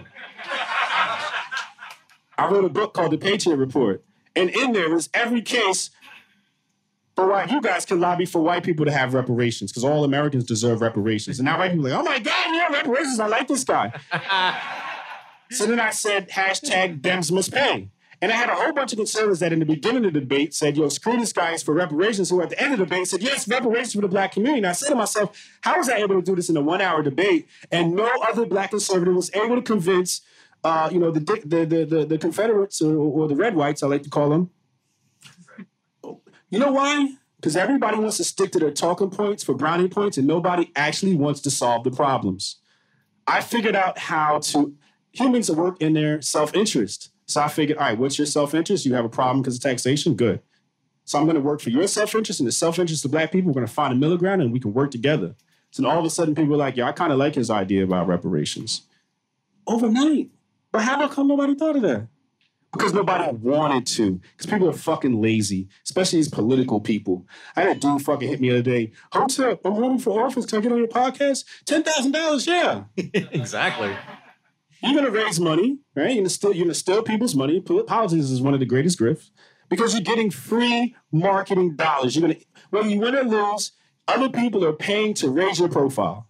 I wrote a book called The Patriot Report. And in there is every case for why you guys can lobby for white people to have reparations, because all Americans deserve reparations. And now white people are like, oh my God, yeah, reparations, I like this guy. So then I said, hashtag Dems must pay. And I had a whole bunch of conservatives that in the beginning of the debate said, yo, screw this guy, it's for reparations. Who at the end of the debate said, yes, reparations for the Black community. And I said to myself, how was I able to do this in a one-hour debate? And no other Black conservative was able to convince, uh, you know, the, the, the, the, the Confederates or, or the red whites, I like to call them. You know why? Because everybody wants to stick to their talking points for brownie points, and nobody actually wants to solve the problems. I figured out how to, humans work in their self-interest. So I figured, all right, what's your self-interest? You have a problem because of taxation? Good. So I'm going to work for your self-interest and the self-interest of black people. We're going to find a middle ground and we can work together. So then all of a sudden people are like, yeah, I kind of like his idea about reparations. Overnight. But how come nobody thought of that? Because nobody wanted to. Because people are fucking lazy, especially these political people. I had a dude fucking hit me the other day. Hotep, I'm running for office. Can I get on your podcast? ten thousand dollars, yeah. Exactly. You're going to raise money, right? You're going to steal, you're going to steal people's money. Politics is one of the greatest grifts because you're getting free marketing dollars. You're going to, whether you win or lose, other people are paying to raise your profile.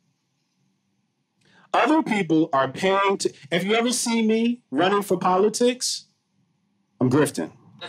Other people are paying to, if you ever see me running for politics, I'm grifting.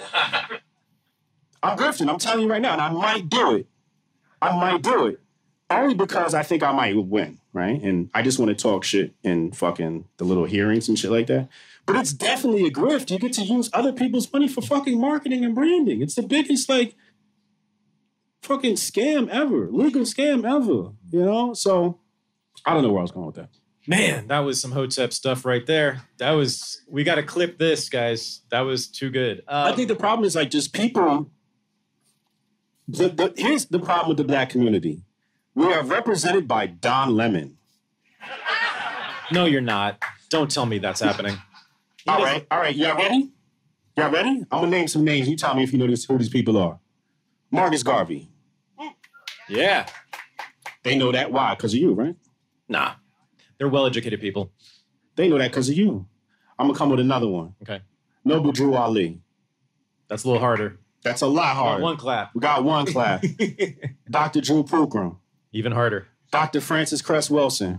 I'm grifting. I'm telling you right now, and I might do it. I might do it. Only because I think I might win, right? And I just want to talk shit in fucking the little hearings and shit like that. But it's definitely a grift. You get to use other people's money for fucking marketing and branding. It's the biggest, like, fucking scam ever. Legal scam ever, you know? So, I don't know where I was going with that. Man, that was some Hotep stuff right there. That was, we got to clip this, guys. That was too good. Um, I think the problem is, like, just people, the, the, here's the problem with the black community. We are represented by Don Lemon. No, you're not. Don't tell me that's happening. All right, all right. Y'all ready? Y'all ready? I'm going to name some names. You tell me if you know this, who these people are. Marcus Garvey. Yeah. They know that. Why? Because of you, right? Nah. They're well-educated people. They know that because of you. I'm going to come with another one. Okay. Noble Drew Ali. That's a little harder. That's a lot harder. One clap. We got one clap. Doctor Drew Pookrum. Even harder. Doctor Francis Cress Wilson.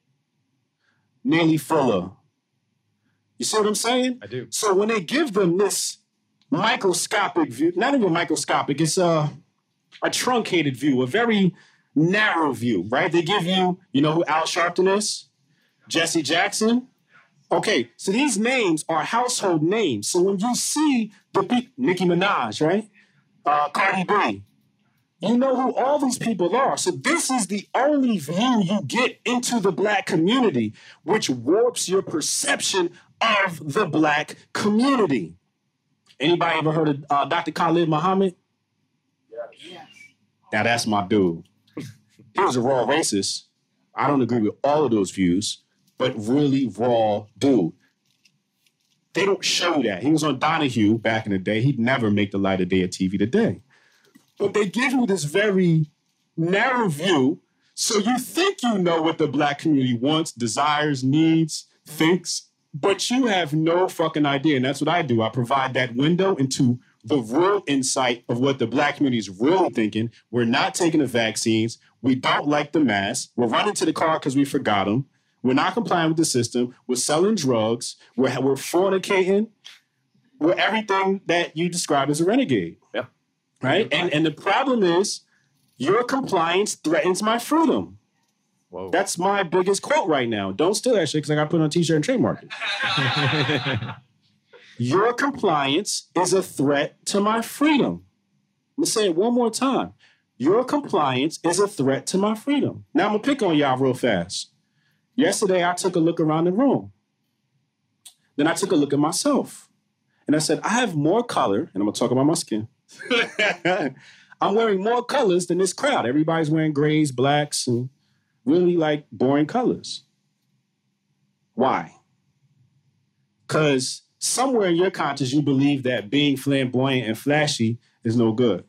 Neely Fuller. You see what I'm saying? I do. So when they give them this microscopic view, not even microscopic, it's a, a truncated view, a very narrow view, right? They give you, you know who Al Sharpton is? Jesse Jackson. Okay, so these names are household names. So when you see the people, Nicki Minaj, right? Uh, Cardi B, you know who all these people are. So this is the only view you get into the black community, which warps your perception of the black community. Anybody ever heard of uh, Doctor Khalid Muhammad? Yes. Now that's my dude. He was a raw racist. I don't agree with all of those views, but really raw dude. They don't show that. He was on Donahue back in the day. He'd never make the light of day of T V today. But they give you this very narrow view, so you think you know what the black community wants, desires, needs, thinks, but you have no fucking idea. And that's what I do. I provide that window into the real insight of what the black community is really thinking. We're not taking the vaccines. We don't like the masks. We're running to the car because we forgot them. We're not complying with the system. We're selling drugs. We're, we're fornicating. We're everything that you described as a renegade. Yep. Right? And, and the problem is your compliance threatens my freedom. Whoa. That's my biggest quote right now. Don't steal that shit because I got to put it on a t-shirt and trademark it. Your compliance is a threat to my freedom. Let me say it one more time. Your compliance is a threat to my freedom. Now, I'm going to pick on y'all real fast. Yesterday, I took a look around the room. Then I took a look at myself. And I said, I have more color, and I'm going to talk about my skin. I'm wearing more colors than this crowd. Everybody's wearing grays, blacks, and really, like, boring colors. Why? Because somewhere in your conscience, you believe that being flamboyant and flashy is no good.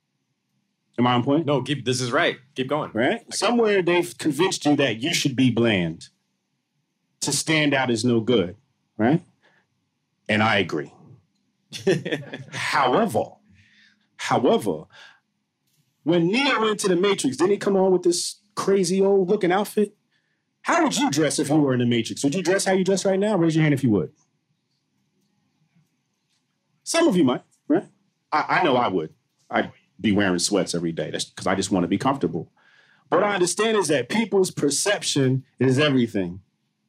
Am I on point? No, keep, this is right. Keep going. Right? Somewhere they've convinced you that you should be bland. To stand out is no good. Right? And I agree. However, however, when Neo went to the Matrix, didn't he come on with this crazy old looking outfit? How would you dress if you were in the Matrix? Would you dress how you dress right now? Raise your hand if you would. Some of you might, right? I, I know I would. I'd be wearing sweats every day. That's because I just want to be comfortable. What I understand is that people's perception is everything.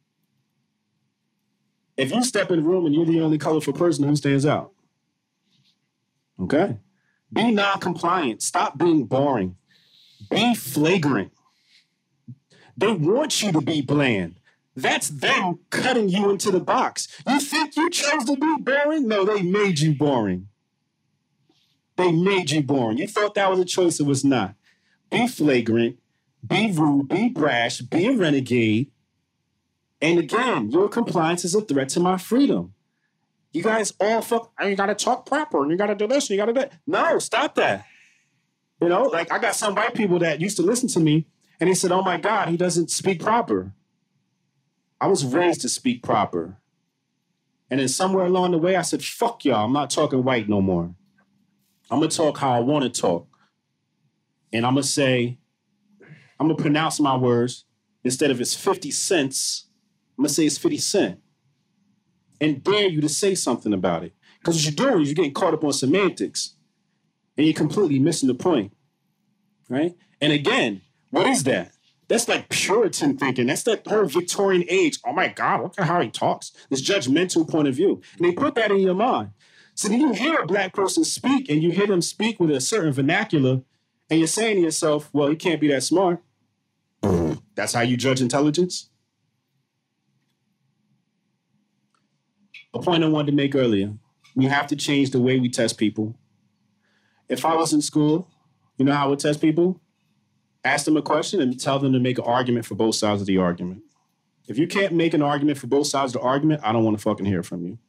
If you step in the room and you're the only colorful person, who stands out? Okay? Be non-compliant. Stop being boring. Be flagrant. They want you to be bland. That's them cutting you into the box. You think you chose to be boring? No, they made you boring. They made you born. You thought that was a choice. It was not. Be flagrant. Be rude. Be brash. Be a renegade. And again, your compliance is a threat to my freedom. You guys all fuck, you got to talk proper and you got to do this and you got to do that. No, stop that. You know, like I got some white people that used to listen to me and he said, oh my God, he doesn't speak proper. I was raised to speak proper. And then somewhere along the way, I said, fuck y'all, I'm not talking white no more. I'm going to talk how I want to talk. And I'm going to say, I'm going to pronounce my words. Instead of it's fifty cents, I'm going to say it's fifty cent. And dare you to say something about it. Because what you're doing is you're getting caught up on semantics. And you're completely missing the point. Right? And again, what is that? That's like Puritan thinking. That's that whole Victorian age. Oh my God, look at how he talks. This judgmental point of view. And they put that in your mind. So then you hear a black person speak and you hear them speak with a certain vernacular and you're saying to yourself, well, he can't be that smart. That's how you judge intelligence? A point I wanted to make earlier. We have to change the way we test people. If I was in school, you know how I would test people? Ask them a question and tell them to make an argument for both sides of the argument. If you can't make an argument for both sides of the argument, I don't want to fucking hear from you.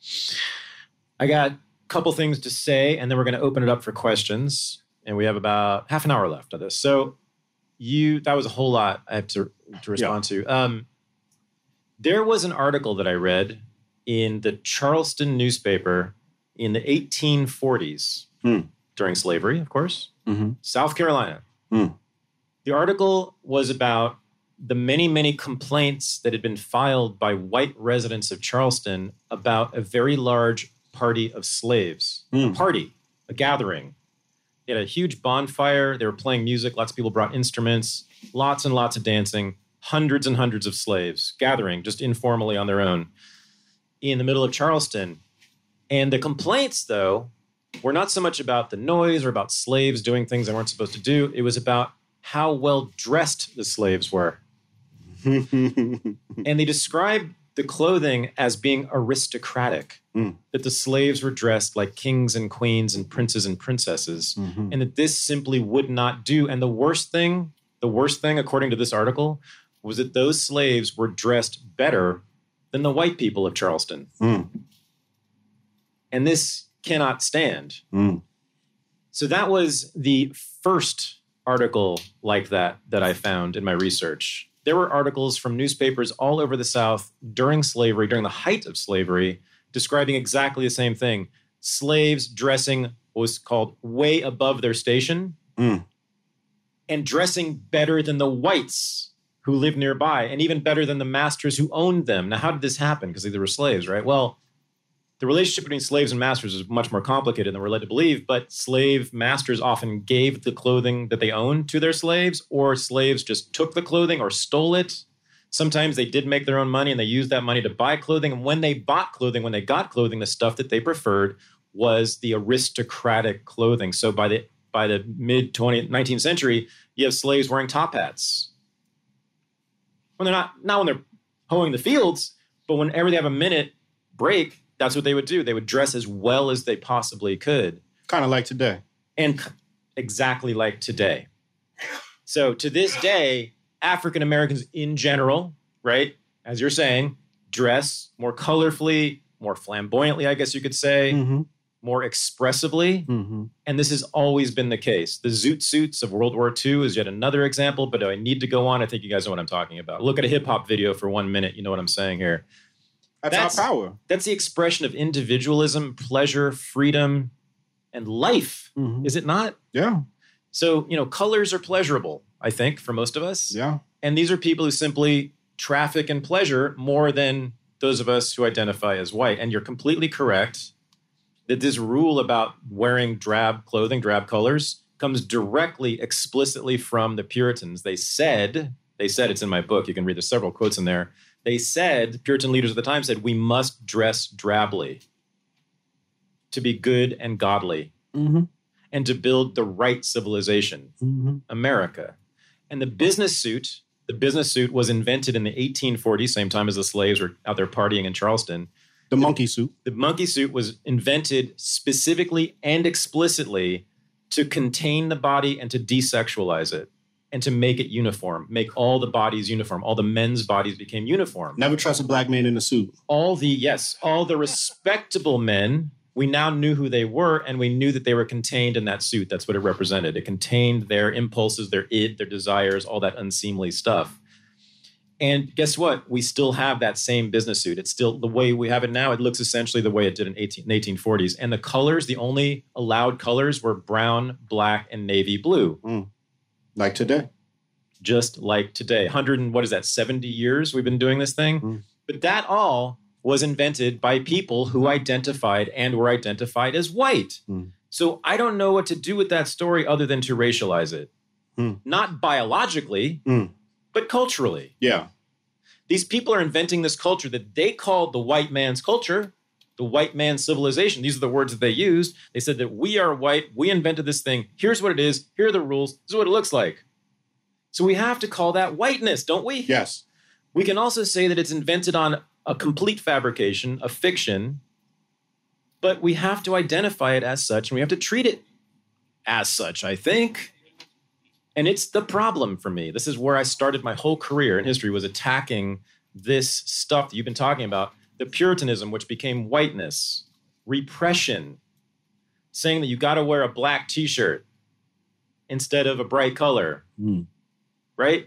I got a couple things to say, and then we're going to open it up for questions. And we have about half an hour left of this. So you, that was a whole lot I have to, to respond yeah. to. Um, there was an article that I read in the Charleston newspaper in the eighteen forties, hmm. during slavery, of course, mm-hmm. South Carolina. Hmm. The article was about the many, many complaints that had been filed by white residents of Charleston about a very large party of slaves. Mm. A party, a gathering. They had a huge bonfire. They were playing music. Lots of people brought instruments. Lots and lots of dancing. Hundreds and hundreds of slaves gathering just informally on their own in the middle of Charleston. And the complaints, though, were not so much about the noise or about slaves doing things they weren't supposed to do. It was about how well dressed the slaves were. And they described the clothing as being aristocratic, mm. that the slaves were dressed like kings and queens and princes and princesses, mm-hmm. and that this simply would not do. And the worst thing, the worst thing, according to this article, was that those slaves were dressed better than the white people of Charleston. Mm. And this cannot stand. Mm. So that was the first article like that that I found in my research. There were articles from newspapers all over the South during slavery, during the height of slavery, describing exactly the same thing. Slaves dressing what was called way above their station mm. and dressing better than the whites who lived nearby and even better than the masters who owned them. Now, how did this happen? Because they were slaves, right? Well, the relationship between slaves and masters is much more complicated than we're led to believe, but slave masters often gave the clothing that they owned to their slaves, or slaves just took the clothing or stole it. Sometimes they did make their own money and they used that money to buy clothing. And when they bought clothing, when they got clothing, the stuff that they preferred was the aristocratic clothing. So by the by the mid twentieth, nineteenth century, you have slaves wearing top hats. When they're not, not when they're hoeing the fields, but whenever they have a minute break, that's what they would do. They would dress as well as they possibly could. Kind of like today. And exactly like today. So to this day, African Americans in general, right, as you're saying, dress more colorfully, more flamboyantly, I guess you could say, mm-hmm. more expressively. Mm-hmm. And this has always been the case. The zoot suits of World War Two is yet another example, but do I need to go on? I think you guys know what I'm talking about. Look at a hip hop video for one minute. You know what I'm saying here. That's, that's our power. That's the expression of individualism, pleasure, freedom, and life. Mm-hmm. Is it not? Yeah. So, you know, colors are pleasurable, I think, for most of us. Yeah. And these are people who simply traffic in pleasure more than those of us who identify as white. And you're completely correct that this rule about wearing drab clothing, drab colors, comes directly, explicitly from the Puritans. They said, they said, it's in my book, you can read, there's several quotes in there. They said, Puritan leaders at the time said, we must dress drably to be good and godly mm-hmm. and to build the right civilization, mm-hmm. America. And the business suit, the business suit was invented in the eighteen forties, same time as the slaves were out there partying in Charleston. The monkey suit. The monkey suit was invented specifically and explicitly to contain the body and to desexualize it and to make it uniform, make all the bodies uniform. All the men's bodies became uniform. Never trust a black man in a suit. All the, yes, all the respectable men, we now knew who they were, and we knew that they were contained in that suit. That's what it represented. It contained their impulses, their id, their desires, all that unseemly stuff. And guess what? We still have that same business suit. It's still the way we have it now. It looks essentially the way it did in eighteen, eighteen forties. And the colors, the only allowed colors were brown, black, and navy blue. Mm. Like today. Just like today. one hundred and what is that, seventy years we've been doing this thing? Mm. But that all was invented by people who identified and were identified as white. Mm. So I don't know what to do with that story other than to racialize it. Mm. Not biologically, mm. but culturally. Yeah. These people are inventing this culture that they called the white man's culture, the white man's civilization. These are the words that they used. They said that we are white. We invented this thing. Here's what it is. Here are the rules. This is what it looks like. So we have to call that whiteness, don't we? Yes. We can also say that it's invented on a complete fabrication, a fiction, but we have to identify it as such, and we have to treat it as such, I think. And it's the problem for me. This is where I started my whole career in history, was attacking this stuff that you've been talking about, the Puritanism, which became whiteness, repression, saying that you got to wear a black T-shirt instead of a bright color, mm. right?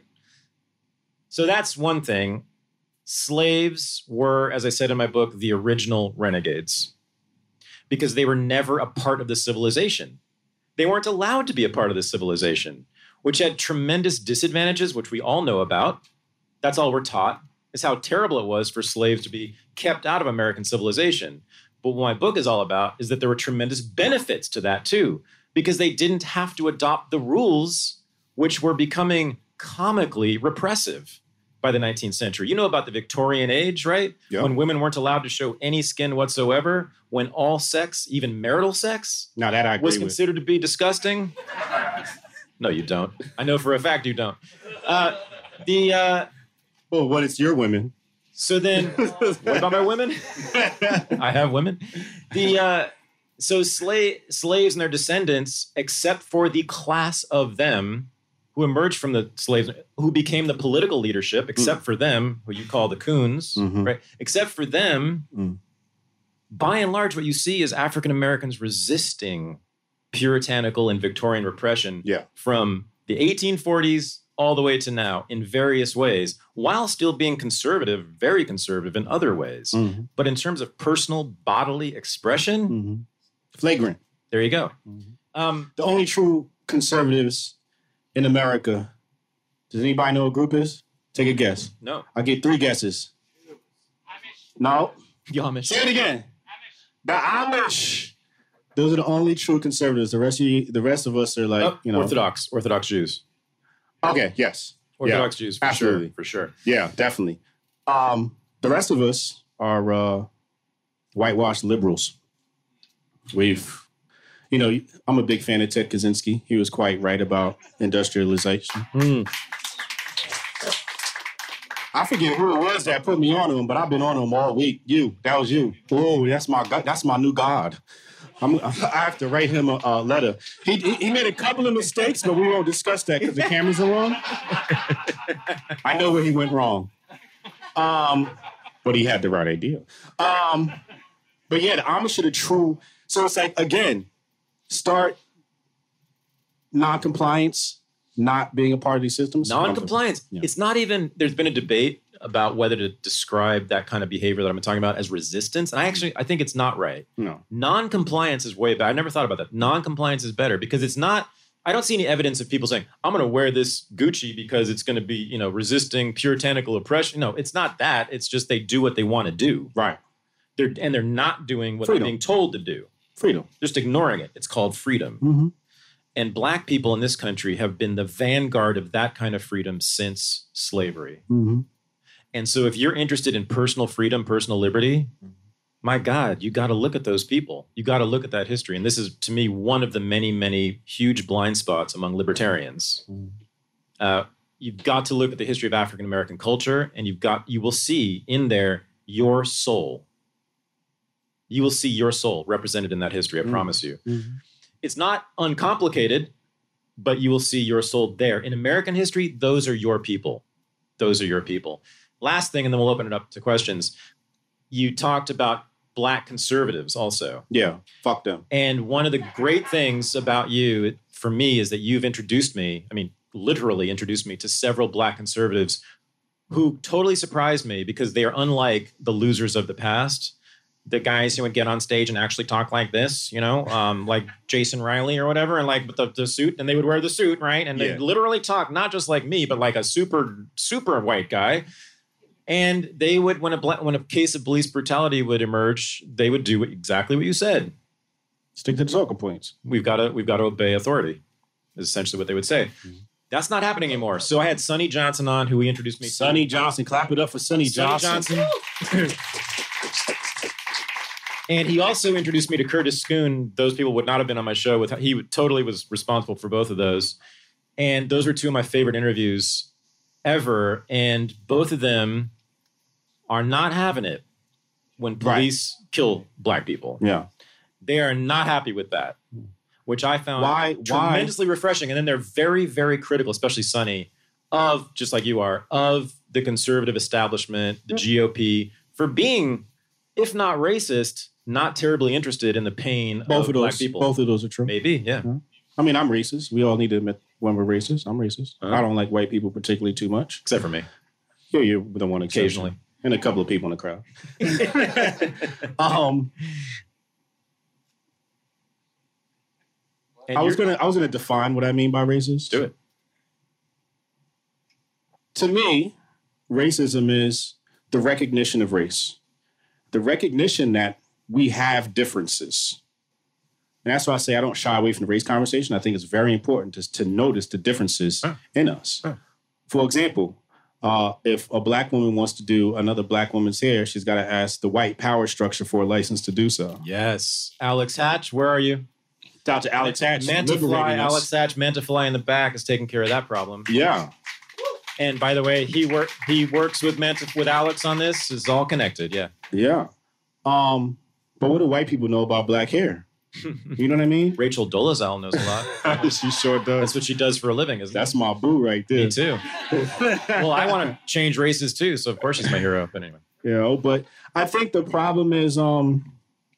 So that's one thing. Slaves were, as I said in my book, the original renegades because they were never a part of the civilization. They weren't allowed to be a part of the civilization, which had tremendous disadvantages, which we all know about. That's all we're taught, is how terrible it was for slaves to be kept out of American civilization. But what my book is all about is that there were tremendous benefits to that too, because they didn't have to adopt the rules which were becoming comically repressive by the nineteenth century. You know about the Victorian age, right? Yep. When women weren't allowed to show any skin whatsoever, when all sex, even marital sex, now that I agree was considered with. to be disgusting. No, you don't. I know for a fact you don't. Uh, the uh, well, what is your women? So then, what about my women? I have women. The uh, so slave slaves and their descendants, except for the class of them who emerged from the slaves, who became the political leadership, except mm. for them, who you call the coons, mm-hmm. right? Except for them, mm. by and large, what you see is African Americans resisting puritanical and Victorian repression yeah. from the eighteen forties all the way to now in various ways, while still being conservative, very conservative in other ways. Mm-hmm. But in terms of personal bodily expression, mm-hmm. flagrant. There you go. Mm-hmm. Um, the only true conservatives in America, does anybody know what group is? Take a guess. No. I'll get three guesses. Amish. No. The Amish. Say it again. Amish. The Amish. Those are the only true conservatives. The rest of you, the rest of us are like, oh, you know. Orthodox. Orthodox Jews. Okay, yes. Orthodox yeah, Jews, for absolutely. sure. For sure. Yeah, definitely. Um, the rest of us are uh, whitewashed liberals. We've, you know, I'm a big fan of Ted Kaczynski. He was quite right about industrialization. Mm. I forget who it was that put me on him, but I've been on him all week. You, that was you. Oh, that's my that's my new god. I'm, I have to write him a, a letter. He, he made a couple of mistakes, but we won't discuss that because the cameras are on. I know where he went wrong. Um, but he had the right idea. Um, but yeah, the Amish are the true. So it's like, again, start non-compliance, not being a part of these systems. Non-compliance. Yeah. It's not even, there's been a debate about whether to describe that kind of behavior that I'm talking about as resistance. And I actually, I think it's not right. No. Non-compliance is way better. I never thought about that. Non-compliance is better because it's not, I don't see any evidence of people saying, I'm going to wear this Gucci because it's going to be, you know, resisting puritanical oppression. No, it's not that. It's just they do what they want to do. Right. They're, and they're not doing what freedom. They're being told to do. Freedom. Just ignoring it. It's called freedom. Mm-hmm. And black people in this country have been the vanguard of that kind of freedom since slavery. Mm-hmm. And so if you're interested in personal freedom, personal liberty, my God, you got to look at those people. You got to look at that history. And this is, to me, one of the many, many huge blind spots among libertarians. Mm. Uh, you've got to look at the history of African-American culture, and you've got, you will see in there your soul. you will see your soul represented in that history. I mm-hmm. promise you. Mm-hmm. It's not uncomplicated, but you will see your soul there. In American history, those are your people. Those are your people. Last thing, and then we'll open it up to questions. You talked about Black conservatives also. Yeah, fuck them. And one of the great things about you, for me, is that you've introduced me, I mean, literally introduced me to several Black conservatives who totally surprised me because they are unlike the losers of the past. The guys who would get on stage and actually talk like this, you know, um, like Jason Riley or whatever, and like with the, the suit, and they would wear the suit, right? And yeah. they literally talk not just like me, but like a super, super white guy. And they would, when a when a case of police brutality would emerge, they would do exactly what you said. Stick to the talking points. We've got to we've got to obey authority. Is essentially what they would say. Mm-hmm. That's not happening anymore. So I had Sonny Johnson on, who he introduced me to. Sonny Johnson, clap it up for Sonny, Sonny Johnson. Johnson. And he also introduced me to Curtis Schoon. Those people would not have been on my show. With he totally was responsible for both of those. And those were two of my favorite interviews ever. And both of them are not having it when police right. kill Black people. Yeah. They are not happy with that, which I found why, tremendously why? refreshing. And then they're very, very critical, especially Sonny, of, just like you are, of the conservative establishment, the G O P, for being, if not racist, not terribly interested in the pain both of, of those, Black people. Both of those are true. Maybe, yeah. yeah. I mean, I'm racist. We all need to admit when we're racist. I'm racist. Uh-huh. I don't like white people particularly too much. Except for me. Yeah, you're the one exception. Occasionally. And a couple of people in the crowd. um, I was gonna I was gonna define what I mean by racist. Do it. To me, racism is the recognition of race. The recognition that we have differences. And that's why I say I don't shy away from the race conversation. I think it's very important to, to notice the differences huh. in us. Huh. For example, uh, if a Black woman wants to do another Black woman's hair, she's got to ask the white power structure for a license to do so. Yes. Alex Hatch, where are you? Doctor Alex Hatch. Mantafly, Alex Hatch, Mantafly in the back is taking care of that problem. Yeah. And by the way, he work he works with Mantaf with Alex on this. It's all connected. Yeah. Yeah. Um, but what do white people know about Black hair? You know what I mean? Rachel Dolezal knows a lot. She sure does. That's what she does for a living, isn't That's it? my boo right there. Me too. Well, I want to change races too, so of course she's my hero. But anyway. You know, but I think the problem is um,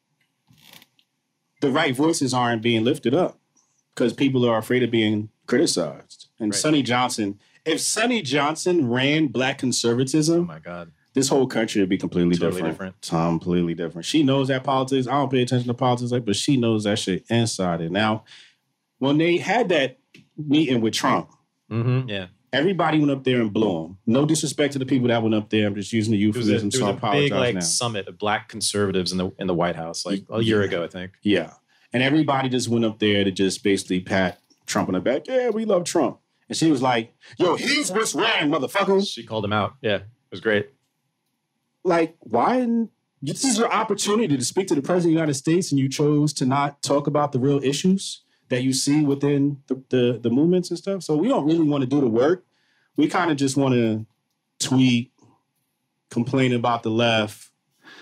the right voices aren't being lifted up because people are afraid of being criticized. And right. Sonny Johnson, if Sonny Johnson ran Black conservatism, oh my God, this whole country would be completely totally different. different. Completely different. She knows that politics. I don't pay attention to politics, like, but she knows that shit inside it. Now, when they had that meeting with Trump, mm-hmm, yeah, everybody went up there and blew him. No disrespect to the people that went up there. I'm just using the euphemism. It was a, it so was I apologize a big like now. summit of Black conservatives in the in the White House, like a year yeah. ago, I think. Yeah, and everybody just went up there to just basically pat Trump on the back. Yeah, we love Trump. And she was like, yo, he's what's wrong, motherfuckers. She called him out. Yeah, it was great. Like, why? This is your opportunity to speak to the president of the United States, and you chose to not talk about the real issues that you see within the, the, the movements and stuff. So we don't really want to do the work. We kind of just want to tweet, complain about the left,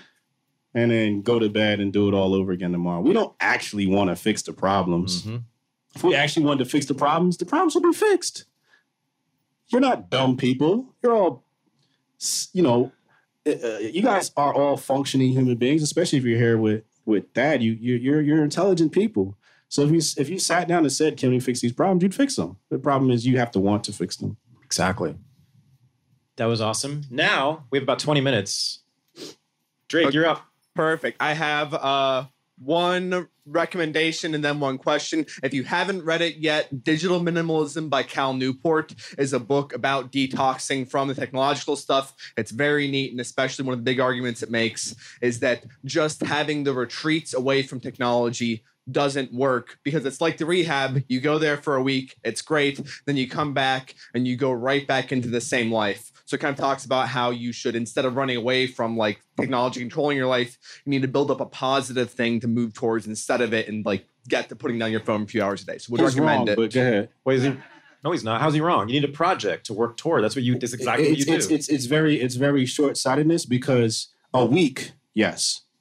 and then go to bed and do it all over again tomorrow. We don't actually want to fix the problems. Mm-hmm. If we actually wanted to fix the problems, the problems would be fixed. You're not dumb people. You're all, you know, uh, you guys are all functioning human beings, especially if you're here with with Thad. You you you're you're intelligent people. So if you if you sat down and said, "Can we fix these problems?" You'd fix them. The problem is you have to want to fix them. Exactly. That was awesome. Now we have about twenty minutes. Drake, okay. You're up. Perfect. I have uh, one recommendation and then one question. If you haven't read it yet, Digital Minimalism by Cal Newport is a book about detoxing from the technological stuff. It's very neat, and especially one of the big arguments it makes is that just having the retreats away from technology doesn't work because it's like the rehab. You go there for a week, it's great, then you come back and you go right back into the same life. So it kind of talks about how you should, instead of running away from like technology controlling your life, you need to build up a positive thing to move towards instead of it and like get to putting down your phone a few hours a day. So would he's recommend wrong, it. But go ahead. Wait, is he? No, he's not. How's he wrong? You need a project to work toward. That's what you. That's exactly it's, what you it's, do. It's it's very it's very short sightedness because a week, yes,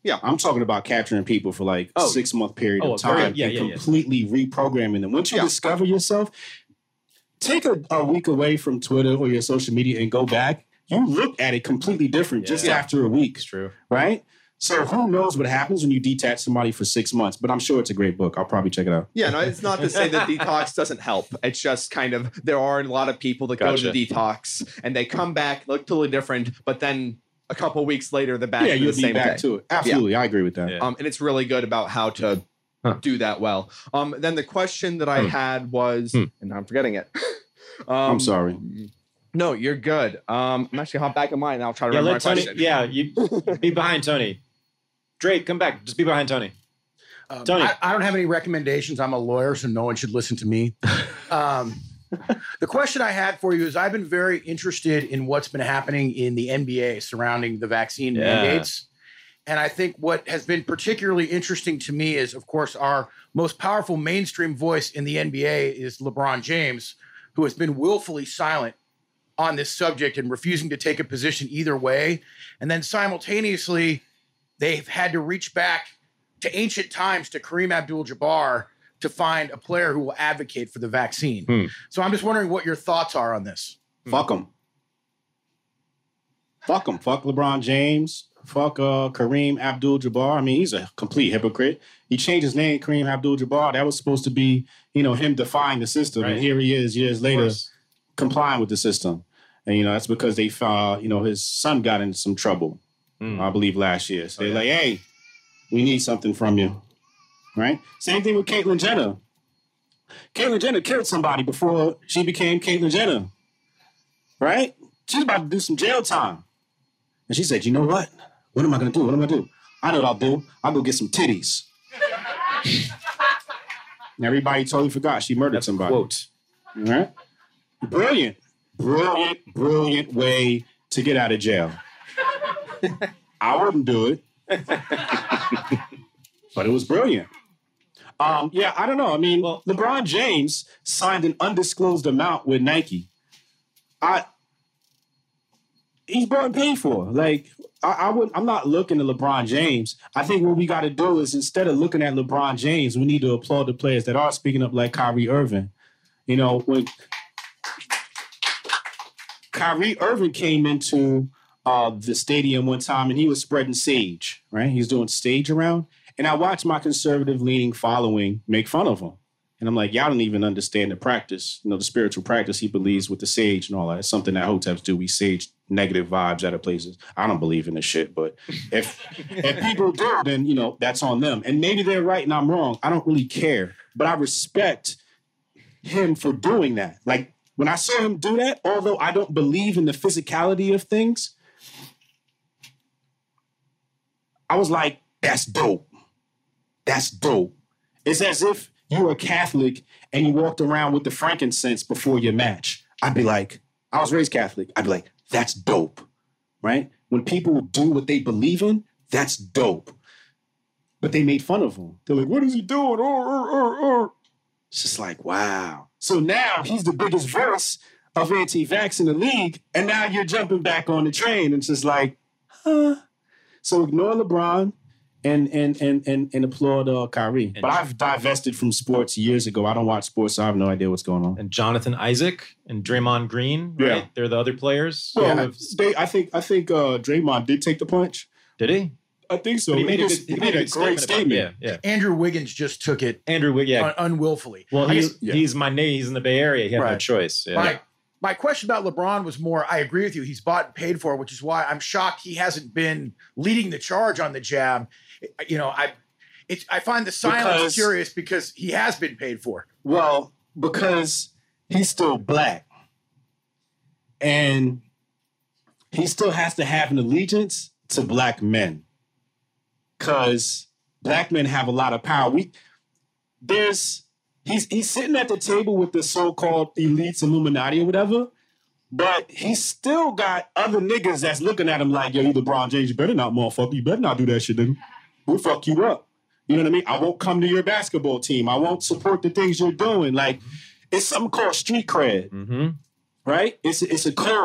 Yeah. I'm talking about capturing people for like Oh. a six month period Oh, of time very- yeah, and yeah, yeah. completely reprogramming them. Once you Yeah. discover yourself, take a, a week away from Twitter or your social media and go back. You look at it completely different just Yeah. after a week, It's true. right? So who knows what happens when you detach somebody for six months? But I'm sure it's a great book. I'll probably check it out. Yeah, no, it's not to say that detox doesn't help. It's just kind of there are a lot of people that Gotcha. go to detox and they come back, look totally different, but then a couple weeks later they're back Yeah, to you'll the be same back day. to it. Absolutely, I agree with that. Yeah. Um, and it's really good about how to Huh. do that well. Um, then the question that I Hmm. had was, Hmm. and I'm forgetting it. Um, I'm sorry. No, you're good. Um, I'm actually hop back in line and I'll try to Yeah, remember let my Tony. question. Yeah, you be behind Tony. Drake, come back. Just be behind Tony. Um, Tony. I, I don't have any recommendations. I'm a lawyer, so no one should listen to me. Um, the question I had for you is I've been very interested in what's been happening in the N B A surrounding the vaccine Yeah. mandates. And I think what has been particularly interesting to me is, of course, our most powerful mainstream voice in the N B A is LeBron James, who has been willfully silent on this subject and refusing to take a position either way. And then simultaneously, they've had to reach back to ancient times to Kareem Abdul-Jabbar to find a player who will advocate for the vaccine. Hmm. So I'm just wondering what your thoughts are on this. Fuck him. Fuck him. Fuck LeBron James. Fuck uh, Kareem Abdul-Jabbar. I mean, he's a complete hypocrite. He changed his name, Kareem Abdul-Jabbar. That was supposed to be, you know, him defying the system. Right. And here he is years Of later course. complying with the system. And, you know, that's because they found, you know, his son got into some trouble, Hmm. I believe, last year. So Oh, they're yeah. like, hey, we need something from you. Right? Same thing with Caitlyn Jenner. Caitlyn Jenner killed somebody before she became Caitlyn Jenner. Right? She's about to do some jail time. And she said, you know what? What am I going to do? What am I going to do? I know what I'll do. I'll go get some titties. And everybody totally forgot she murdered That's a somebody. quote. All right? Brilliant. Brilliant, brilliant way to get out of jail. I wouldn't do it. But it was brilliant. Um, yeah, I don't know. I mean, Well- LeBron James signed an undisclosed amount with Nike. I he's bought and paid for. Like, I, I would I'm not looking at LeBron James. I think what we gotta do is instead of looking at LeBron James, we need to applaud the players that are speaking up like Kyrie Irving. You know, when Kyrie Irving came into uh, the stadium one time and he was spreading sage, right? He was doing sage around. And I watched my conservative leaning following make fun of him. And I'm like, y'all don't even understand the practice, you know, the spiritual practice he believes with the sage and all that. It's something that hoteps do. We sage negative vibes out of places. I don't believe in this shit, but if if people do, then, you know, that's on them. And maybe they're right and I'm wrong. I don't really care. But I respect him for doing that. Like, when I saw him do that, although I don't believe in the physicality of things, I was like, that's dope. That's dope. It's as if you were Catholic and you walked around with the frankincense before your match. I'd be like, I was raised Catholic. I'd be like, that's dope, right? When people do what they believe in, that's dope. But they made fun of him. They're like, what is he doing? Or, or, or, or. It's just like, wow. So now he's the biggest voice of anti-vax in the league, and now you're jumping back on the train. And it's just like, huh? So ignore LeBron and and and and, and applaud uh, Kyrie. And- but I've divested from sports years ago. I don't watch sports, so I have no idea what's going on. And Jonathan Isaac and Draymond Green, right? Yeah. They're the other players. Well, who I, have- they, I think I think uh, Draymond did take the punch. did he? I think so. But he made a, good, just- he he made a, good great statement. About, yeah, yeah. Andrew Wiggins just took it Andrew, Wig- yeah. un- unwillfully. well, I he's, guess- yeah. he's my name. He's in the Bay Area. He had no Right. choice. Yeah. My, my question about LeBron was more, I agree with you. He's bought and paid for, which is why I'm shocked he hasn't been leading the charge on the jab. You know, I it's I find the silence Because- curious because he has been paid for. Well, because he's still black. And he still has to have an allegiance to black men. Because black men have a lot of power. We there's he's he's sitting at the table with the so-called elites, Illuminati or whatever, but he's still got other niggas that's looking at him like, yo, you LeBron James, you better not, motherfucker. You better not do that shit, nigga. We'll fuck you up. You know what I mean? I won't come to your basketball team. I won't support the things you're doing. Like, it's something called street cred, Mm-hmm. right? It's it's a code.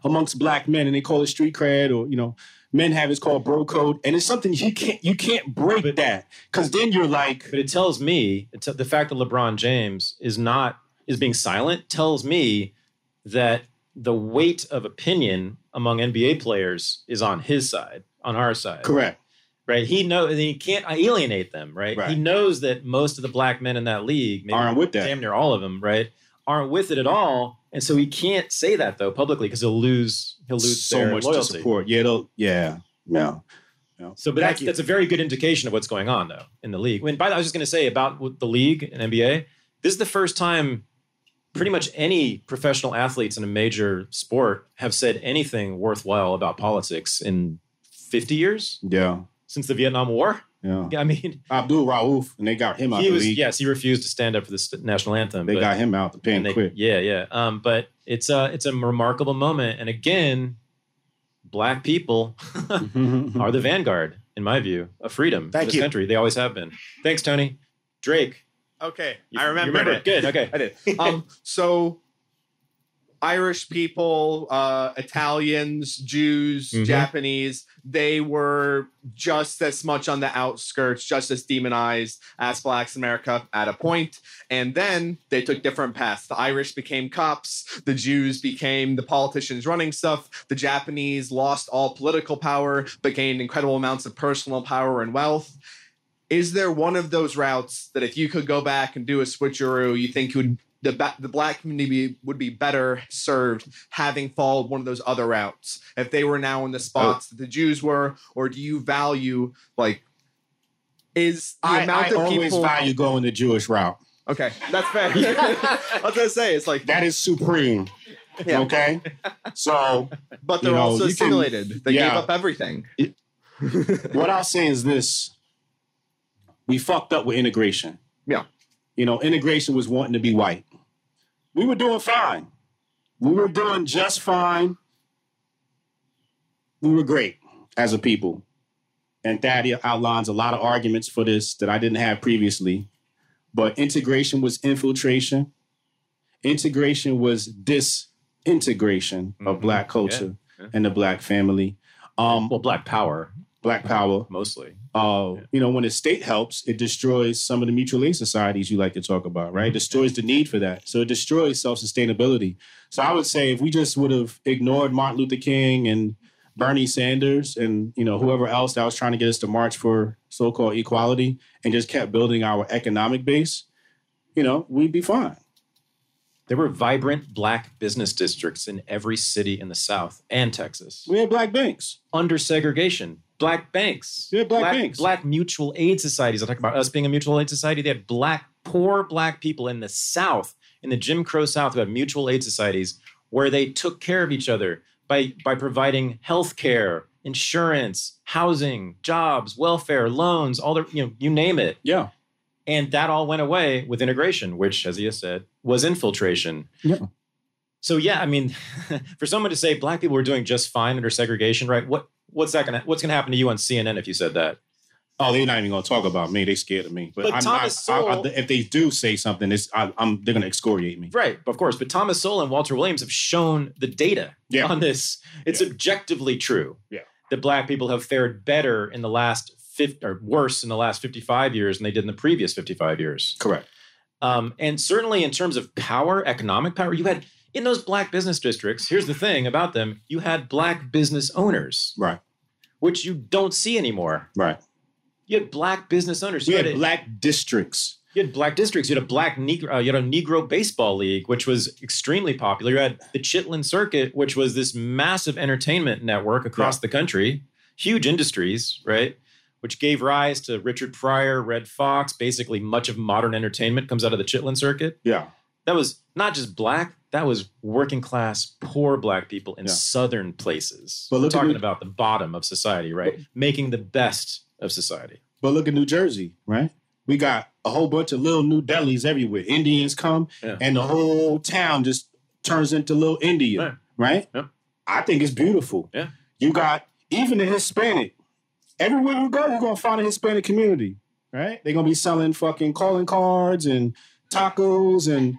amongst black men, and they call it street cred, or you know, men have it's called bro code, and it's something you can't you can't break but, that, because then you're like. But it tells me it's, the fact that LeBron James is not is being silent tells me that the weight of opinion among N B A players is on his side, on our side. Correct. Right. He knows he can't alienate them. Right? Right. He knows that most of the black men in that league, maybe aren't with that. Damn near all of them, right, aren't with it at all. And so he can't say that though publicly because he'll lose. He'll lose so their much loyalty. to support. Yeah. They'll, yeah. Yeah. Yeah. So, but that's, that's a very good indication of what's going on though in the league. When by the, I was just going to say about the league and N B A. This is the first time pretty much any professional athletes in a major sport have said anything worthwhile about politics in fifty years. Yeah. Since the Vietnam War. Yeah. I mean, Abdul Rauf, and they got him out he the was, league. Yes, he refused to stand up for the st- national anthem. They but, got him out the pen they, quick. Yeah, yeah. Um, but it's a, it's a remarkable moment. And again, black people are the vanguard, in my view, of freedom Thank for this you. country. They always have been. Thanks, Tony. Drake. Okay, You, I remember, you remember it. Good. Okay. I did. Um, so Irish people, uh, Italians, Jews, Mhm. Japanese, they were just as much on the outskirts, just as demonized as blacks in America at a point. And then they took different paths. The Irish became cops. The Jews became the politicians running stuff. The Japanese lost all political power, but gained incredible amounts of personal power and wealth. Is there one of those routes that if you could go back and do a switcheroo, you think would the ba- the black community would be better served having followed one of those other routes if they were now in the spots that the Jews were? Or do you value, like, is the I, amount I of always people... value going the Jewish route. Okay, that's fair. I was going to say, it's like... That is supreme. Yeah. Okay? So... But they're you know, also you can- assimilated. They yeah. gave up everything. What I'll say is this. We fucked up with integration. Yeah. You know, integration was wanting to be white. We were doing fine. We were doing just fine. We were great as a people. And Thaddeus outlines a lot of arguments for this that I didn't have previously. But integration was infiltration. Integration was disintegration of Mhm. black culture Yeah. Yeah. and the black family. Um, Well, black power, black power. mostly. Uh, Yeah. You know, when the state helps, it destroys some of the mutual aid societies you like to talk about, right? It destroys the need for that. So it destroys self-sustainability. So I would say if we just would have ignored Martin Luther King and Bernie Sanders and, you know, whoever else that was trying to get us to march for so-called equality and just kept building our economic base, you know, we'd be fine. There were vibrant black business districts in every city in the South and Texas. We had black banks. Under segregation, black banks. Yeah, black banks. Black mutual aid societies. I talk about us being a mutual aid society. They had black, poor black people in the South, in the Jim Crow South, who had mutual aid societies where they took care of each other by, by providing health care, insurance, housing, jobs, welfare, loans, all the, you know, you name it. Yeah. And that all went away with integration, which, as he has said, was infiltration. Yeah. So yeah, I mean, for someone to say black people were doing just fine under segregation, right? What what's that gonna what's gonna happen to you on C N N if you said that? Oh, they're not even gonna talk about me. They scared of me. But, But I'm Thomas not, I, I, Sowell- if they do say something, it's I, I'm they're gonna excoriate me. Right, of course. But Thomas Sowell and Walter Williams have shown the data Yeah. on this. It's Yeah. objectively true Yeah. that black people have fared better in the last fifty or worse in the last fifty-five years than they did in the previous fifty-five years. Correct. Um, and certainly in terms of power, economic power, you had in those black business districts, here's the thing about them, you had black business owners, Right. which you don't see anymore. Right. You had black business owners. We You had had, a- black districts. you had black districts. You had a black Negro, uh, you had a Negro baseball league, which was extremely popular. You had the Chitlin Circuit, which was this massive entertainment network across Yeah. the country, huge industries, right? Which gave rise to Richard Pryor, Red Fox. Basically, much of modern entertainment comes out of the Chitlin Circuit. Yeah. That was not just black, that was working class, poor black people in Yeah. southern places. But We're look at talking New- about the bottom of society, right? Making the best of society. But look at New Jersey, right? We got a whole bunch of little New Delis everywhere. Indians come Yeah. and the whole town just turns into little India, Right. right? Yep. I think it's beautiful. Yeah. You got even the Hispanic. Everywhere we go, we're going to find a Hispanic community, right? They're going to be selling fucking calling cards and tacos and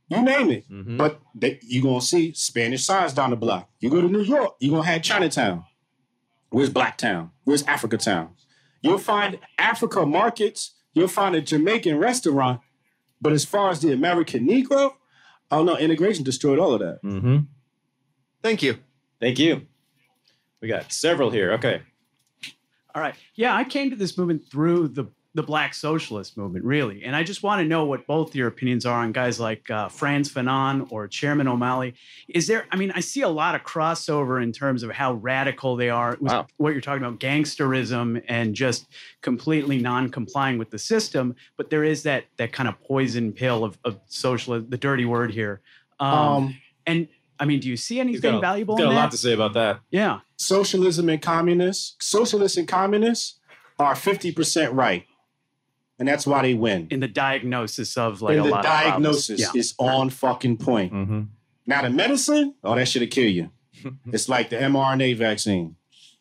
You name it. Mhm. But they, you're going to see Spanish signs down the block. You go to New York, you're going to have Chinatown. Where's Blacktown? Where's Africa Town? You'll find Africa markets. You'll find a Jamaican restaurant. But as far as the American Negro, I don't know, integration destroyed all of that. Mm-hmm. Thank you. Thank you. We got several here. Okay. All right. Yeah, I came to this movement through the the Black Socialist movement, really. And I just want to know what both your opinions are on guys like uh, Frantz Fanon or Chairman O'Malley. Is there, I mean, I see a lot of crossover in terms of how radical they are. With Wow. What you're talking about, gangsterism and just completely non-complying with the system. But there is that that kind of poison pill of, of socialism, the dirty word here. Um, Um, and I mean, do you see He's anything got a, valuable he's got in a lot that? to say about that. Yeah. Socialism and communists, socialists and communists are fifty percent right. And that's why they win. In the diagnosis of like And a the lot diagnosis of problems. is on fucking point. Mm-hmm. Now the medicine, oh, that should have killed you. It's like the mRNA vaccine.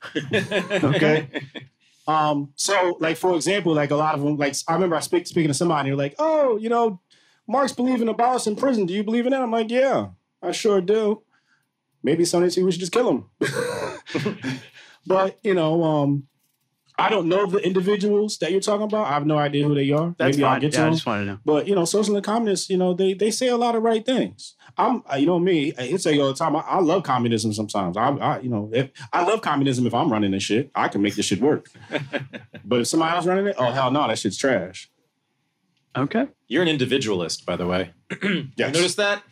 Okay. Um, so like, for example, like a lot of them, like I remember I speak, speaking to somebody, they're like, oh, you know, Marx believe in a boss in prison. Do you believe in that? I'm like, yeah, I sure do. Maybe some of these we should just kill him. But, you know, um, I don't know the individuals that you're talking about. I have no idea who they are. That's Maybe I'll fine. get to Yeah, I them. just want to know. But, you know, social and communists, you know, they they say a lot of right things. I'm, you know me, I say all the time, I, I love communism sometimes. I, I, you know, if I love communism if I'm running this shit. I can make this shit work. But if somebody else running it, oh, hell no, that shit's trash. Okay. You're an individualist, by the way. Yes. You notice that?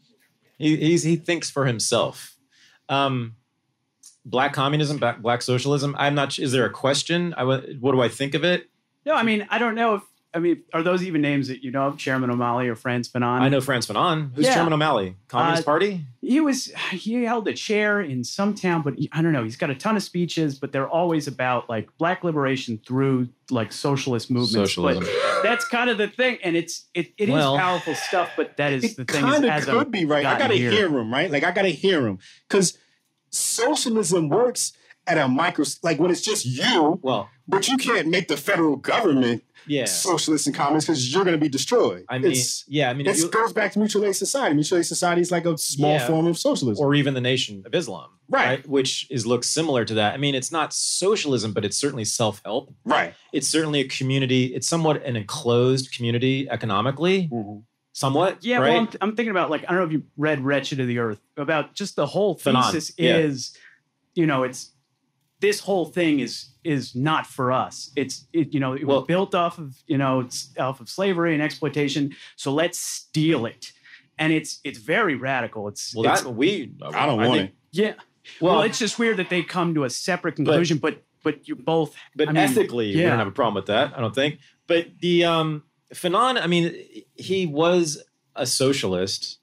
He he's, he thinks for himself. Um, black communism, black, black socialism. I'm not. Is there a question? I, what do I think of it? No, I mean, I don't know if, I mean, are those even names that you know of? Chairman O'Malley or Frantz Fanon? I know Frantz Fanon. Who's Yeah. Chairman O'Malley? Communist Uh, Party? He was, he held a chair in some town, but he, I don't know. He's got a ton of speeches, but they're always about like black liberation through like socialist movements. Socialism. But that's kind of the thing. And it's, it, it is Well, powerful stuff, but that is It the thing. Is, kind of as could I've be right. I gotten gotta here- hear him, right? Like I gotta hear him because socialism works at a micro, like when it's just you, Well, but you can't make the federal government yeah. socialist and communist because you're going to be destroyed. I mean, it's, yeah. I mean, if it you, goes back to mutual aid society. Mutual aid society is like a small Yeah. form of socialism. or even the Nation of Islam, Right. Which is looks similar to that. I mean, it's not socialism, but it's certainly self-help. right. It's certainly a community. It's somewhat an enclosed community economically, somewhat. Yeah, right? well, I'm, I'm thinking about like I don't know if you read "Wretched of the Earth" about just the whole Fanon, thesis yeah. is, you know, it's this whole thing is is not for us. It's it, you know it Well- was built off of you know it's off of slavery and exploitation. So let's steal it, and it's it's very radical. It's well, it's, that we. I don't want think- it. yeah. Well, Well, it's just weird that they come to a separate conclusion, but but, you both. But I mean, ethically, we yeah. don't have a problem with that. I don't think. But the um, Fanon, I mean, he was a socialist,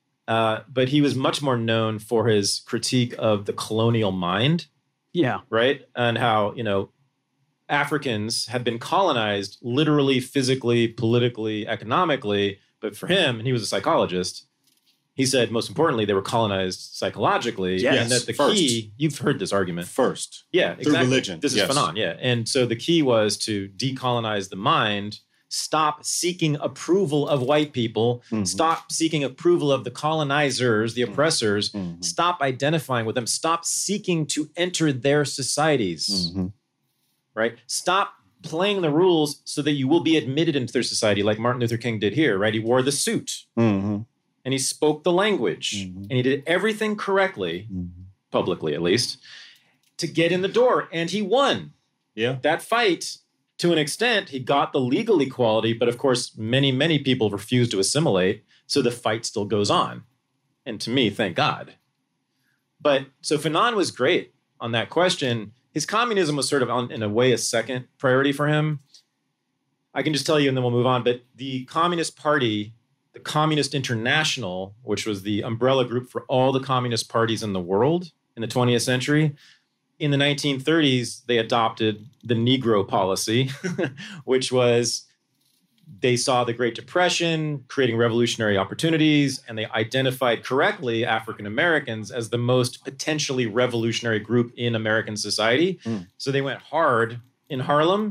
uh, but he was much more known for his critique of the colonial mind, Yeah, right? And how, you know, Africans had been colonized literally, physically, politically, economically. But for him, and he was a psychologist, he said most importantly, they were colonized psychologically. Yes, and that the first. key, you've heard this argument. First. Yeah, Through exactly. religion, This yes. is Fanon, yeah. And so the key was to decolonize the mind, stop seeking approval of white people, Mhm. stop seeking approval of the colonizers, the oppressors, Mhm. stop identifying with them, stop seeking to enter their societies, Mhm. right? Stop playing the rules so that you will be admitted into their society, like Martin Luther King did here, right? He wore the suit Mhm. and he spoke the language Mhm. and he did everything correctly, Mhm. publicly at least, to get in the door. And he won Yeah. that fight to an extent. He got the legal equality, but of course, many, many people refused to assimilate. So the fight still goes on. And to me, thank God. But so Fanon was great on that question. His communism was sort of, on, in a way, a second priority for him. I can just tell you, and then we'll move on. But the Communist Party, the Communist International, which was the umbrella group for all the communist parties in the world in the twentieth century, in the nineteen thirties, they adopted the Negro policy, which was they saw the Great Depression creating revolutionary opportunities, and they identified correctly African Americans as the most potentially revolutionary group in American society. Mm. So they went hard in Harlem.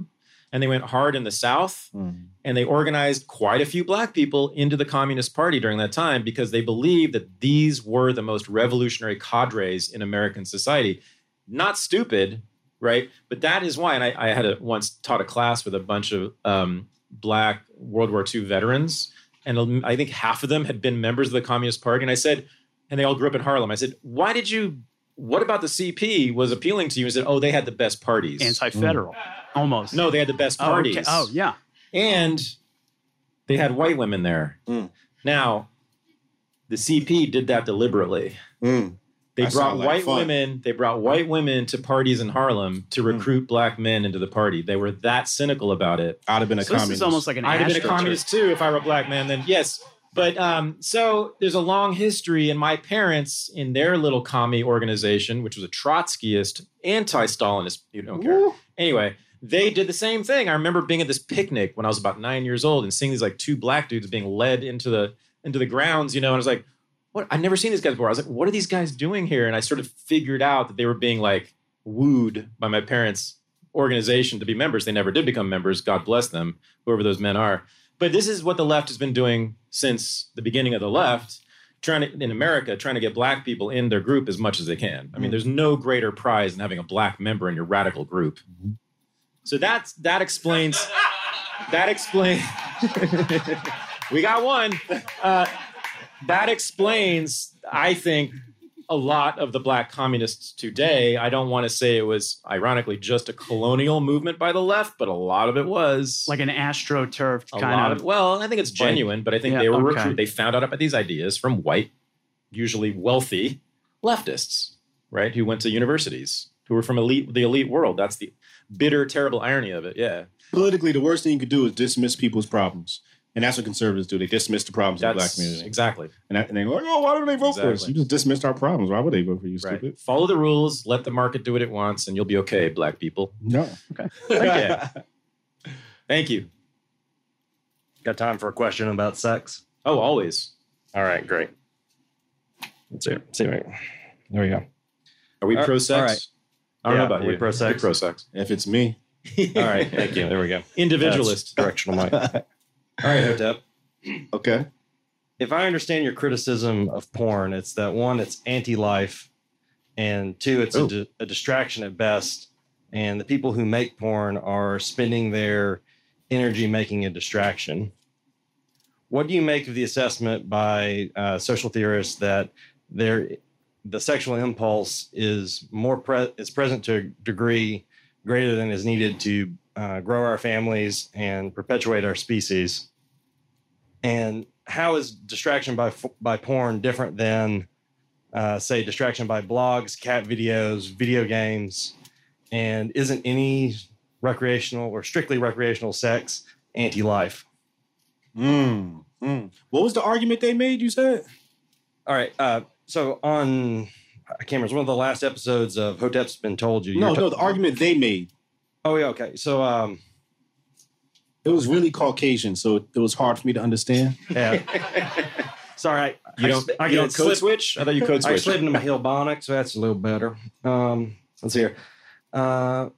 and they went hard in the South, Mm. and they organized quite a few black people into the Communist Party during that time because they believed that these were the most revolutionary cadres in American society. Not stupid, right? But that is why, and I, I had a, once taught a class with a bunch of um, black World War Two veterans, and I think half of them had been members of the Communist Party. And I said, and they all grew up in Harlem. I said, why did you, what about the C P was appealing to you? And said, oh, they had the best parties. Anti-federal, almost. No, they had the best Oh, parties. okay. Oh, yeah. And they had white women there. Mm. Now, the C P did that deliberately. Mm. They That brought sound like white fun. women. They brought white women to parties in Harlem to recruit black men into the party. They were that cynical about it. I'd have been a So this communist. is almost like an I'd have been a astroturf. communist too if I were a black man. Then yes, but um, so there's a long history, and my parents in their little commie organization, which was a Trotskyist, anti-Stalinist, you don't care. Woo. Anyway, they did the same thing. I remember being at this picnic when I was about nine years old and seeing these like two black dudes being led into the into the grounds, you know, and I was like, what? I'd never seen these guys before. I was like, what are these guys doing here? And I sort of figured out that they were being like wooed by my parents' organization to be members. They never did become members. God bless them, whoever those men are. But this is what the left has been doing since the beginning of the left, trying to, in America, trying to get black people in their group as much as they can. I mean, there's no greater prize than having a black member in your radical group. So that's, that explains, that explains, we got one. Uh, that explains, I think, a lot of the black communists today. I don't want to say it was, ironically, just a colonial movement by the left, but a lot of it was. Like an astroturf a kind lot of. of, well, I think it's genuine, but I think Yeah, they were okay. recruit. They found out about these ideas from white, usually wealthy leftists, right? Who went to universities, who were from elite, the elite world. That's the bitter, terrible irony of it. Yeah, Politically, the worst thing you could do is dismiss people's problems. And that's what conservatives do. They dismiss the problems of the black that's community. exactly And, that, and they're like, oh, why don't they vote for us? Exactly. You just dismissed our problems. Why would they vote for you, right. stupid? Follow the rules. Let the market do what it wants, and you'll be okay, black people. No. Okay. Thank you. Got time for a question about sex? Oh, always. All right, great. Let's see. see there we go. Are we Uh, pro sex? all right. I don't Yeah, know about are we you. pro-sex? You're pro sex. If it's me. All right, thank you. There we go. Individualist. That's directional mic. All right, Hotep. Okay. If I understand your criticism of porn, it's that one, it's anti-life, and two, it's a, Ooh. di- a distraction at best. And the people who make porn are spending their energy making a distraction. What do you make of the assessment by uh, social theorists that there, the sexual impulse is more pre- is present to a degree greater than is needed to uh, grow our families and perpetuate our species? And how is distraction by by porn different than, uh, say, distraction by blogs, cat videos, video games? And isn't any recreational or strictly recreational sex anti-life? Mm, mm. What was the argument they made, you said? All right. Uh, so on, I can't remember, it was one of the last episodes of Hotep's Been Told You. No, You're no, ta- the argument they made. Oh, yeah, okay. So, um, It was really Caucasian, so it was hard for me to understand. yeah. Sorry. I, You I, don't, I, you don't slip- code switch? I thought you code I switched. slid into my Hillbonic, so that's a little better. Um, let's see here. Uh,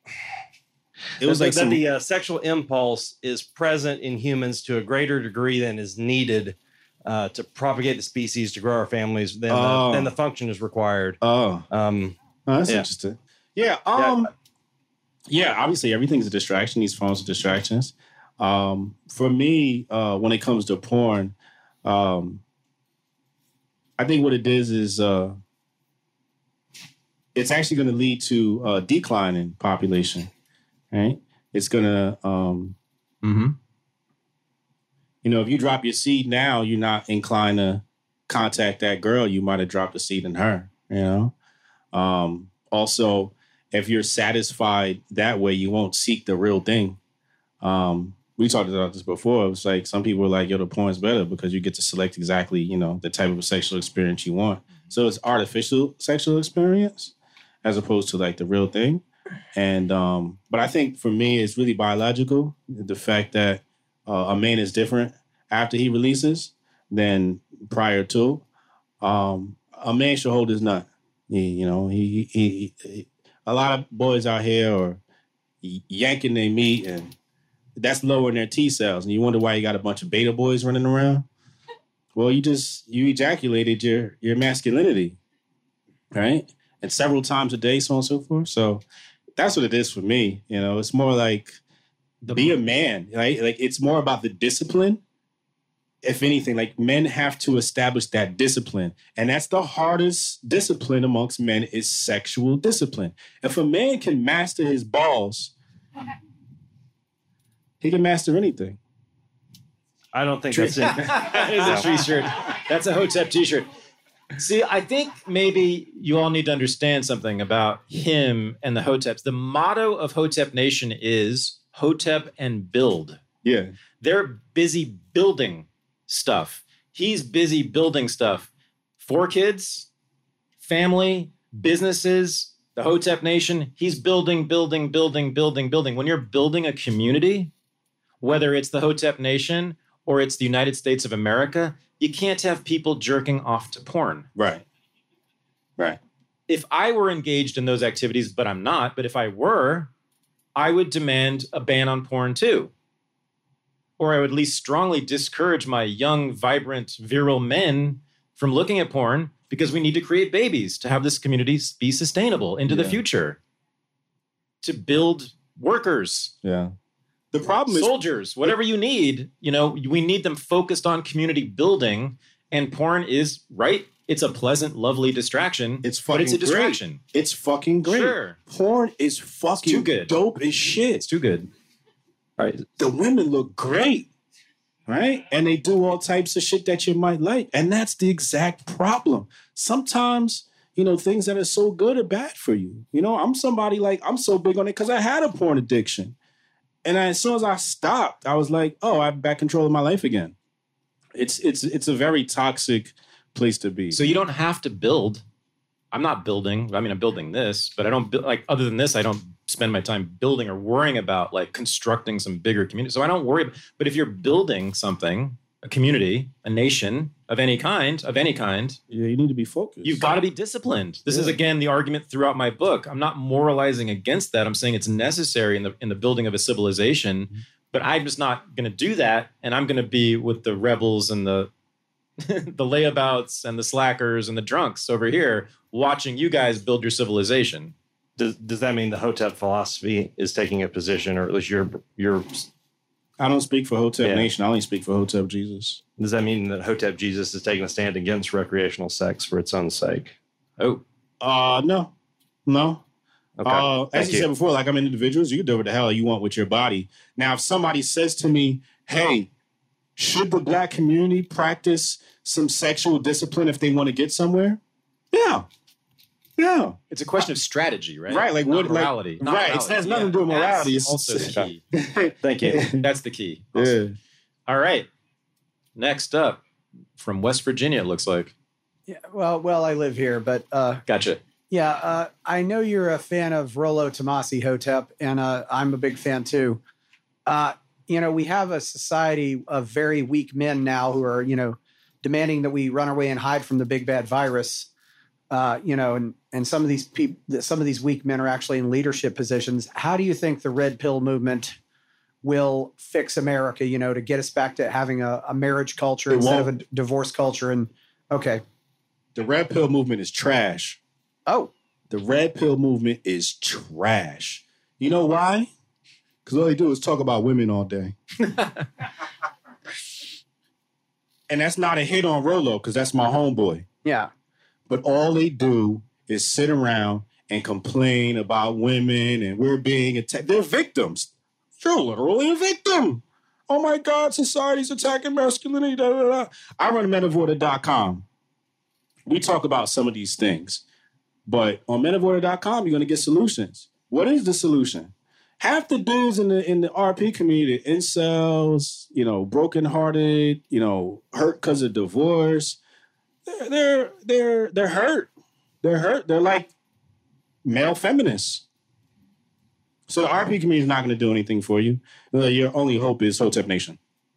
It was that, like that some, the uh, sexual impulse is present in humans to a greater degree than is needed uh, to propagate the species, to grow our families, than, Oh. the, than the function is required. oh, Um, oh, that's Yeah. interesting. Yeah, um, yeah. Obviously, everything's a distraction. These phones are distractions. Um, for me, uh, when it comes to porn, um, I think what it is is uh, it's actually going to lead to a decline in population. Right? It's going to, um, Mm-hmm. you know, if you drop your seed now, you're not inclined to contact that girl. You might have dropped a seed in her. You know. Um, also, if you're satisfied that way, you won't seek the real thing. Um, we talked about this before. It was like some people are like, yo, the porn's better because you get to select exactly, you know, the type of sexual experience you want. So it's artificial sexual experience as opposed to like the real thing. And, um, but I think for me, it's really biological. The fact that uh, a man is different after he releases than prior to. Um, a man should hold his nut. He, you know, he, he, he, a lot of boys out here, or y- yanking their meat, and that's lowering their T cells. And you wonder why you got a bunch of beta boys running around. Well, you just you ejaculated your your masculinity, right? And several times a day, so on and so forth. So that's what it is for me. You know, it's more like be a man, right? Like it's more about the discipline. If anything, like men have to establish that discipline. And that's the hardest discipline amongst men is sexual discipline. If a man can master his balls, he can master anything. I don't think that's it. That is a t-shirt. That's a Hotep t-shirt. See, I think maybe you all need to understand something about him and the Hoteps. The motto of Hotep Nation is Hotep and build. Yeah. They're busy building stuff. He's busy building stuff for kids, family, businesses, the Hotep Nation. He's building, building, building, building, building. When you're building a community, whether it's the Hotep Nation or it's the United States of America, you can't have people jerking off to porn. Right. Right. If I were engaged in those activities, but I'm not, but if I were, I would demand a ban on porn too. Or I would at least strongly discourage my young, vibrant, virile men from looking at porn because we need to create babies to have this community be sustainable into Yeah. the future. To build workers, Yeah. The problem is soldiers, whatever you need, you know, we need them focused on community building. And porn is, right? It's a pleasant, lovely distraction. it's but fucking it's a great. distraction. It's fucking great. Sure. Porn is fucking too good. dope as shit. It's too good. All right. The women look great, right? And they do all types of shit that you might like. And that's the exact problem. Sometimes, you know, things that are so good are bad for you. You know, I'm somebody like, I'm so big on it because I had a porn addiction. And I, as soon as I stopped, I was like, oh, I'm back control of my life again. It's it's it's a very toxic place to be. So you don't have to build. I'm not building. I mean, I'm building this, but I don't build, like, other than this, I don't spend my time building or worrying about like constructing some bigger community. So I don't worry. But if you're building something, a community, a nation of any kind, of any kind, yeah, you need to be focused. you've got to be disciplined. This is, Yeah. again, the argument throughout my book. I'm not moralizing against that. I'm saying it's necessary in the in the building of a civilization, but I'm just not going to do that. And I'm going to be with the rebels and the the layabouts and the slackers and the drunks over here watching you guys build your civilization. Does, does that mean the Hotep philosophy is taking a position, or at least your your? I don't speak for Hotep Yeah. Nation. I only speak for Hotep Jesus. Does that mean that Hotep Jesus is taking a stand against recreational sex for its own sake? Oh, Uh, no. No. Okay. Uh, as Thank you you. said before, like I'm individuals, you can do what the hell you want with your body. Now, if somebody says to me, hey, should the black community practice some sexual discipline if they want to get somewhere? Yeah. Yeah. it's a question of strategy, right? Right, like Not what- like- morality. Not right, it morality. has nothing to do with morality. That's It's- also the key. Thank you. That's the key. Yeah. All right. Next up, from West Virginia, it looks like. Yeah, well, well, I live here, but uh, Gotcha. yeah, uh, I know you're a fan of Rollo Tomasi Hotep, and uh, I'm a big fan too. Uh, you know, we have a society of very weak men now who are, you know, demanding that we run away and hide from the big bad virus. Uh, you know, and and some of these people, some of these weak men are actually in leadership positions. How do you think the Red Pill movement will fix America? You know, to get us back to having a, a marriage culture It instead won't. of a d- divorce culture? And okay, The red pill movement is trash. oh. The red pill movement is trash. You know why? Because all they do is talk about women all day. And that's not a hit on Rollo, because that's my homeboy. Yeah. But all they do is sit around and complain about women and we're being attacked. They're victims. You're literally a victim. Oh my God, society's attacking masculinity. Da, da, da. I run metavorta dot com. We talk about some of these things. But on metavorta dot com, you're going to get solutions. What is the solution? Half the dudes in the in the R P community, incels, you know, brokenhearted, you know, hurt because of divorce. They're they're they're they're hurt. They're hurt. They're like male feminists. So the R P community is not going to do anything for you. Uh, Your only hope is Hotep Nation.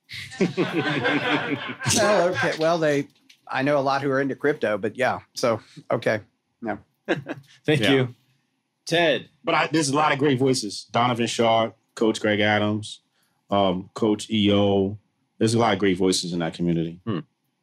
Well, okay. Well, they. I know a lot who are into crypto, but yeah. So okay. No. Thank Yeah. you. Ted. But I, there's a lot of great voices. Donovan Sharp, Coach Greg Adams, um, Coach E O. There's a lot of great voices in that community. Hmm.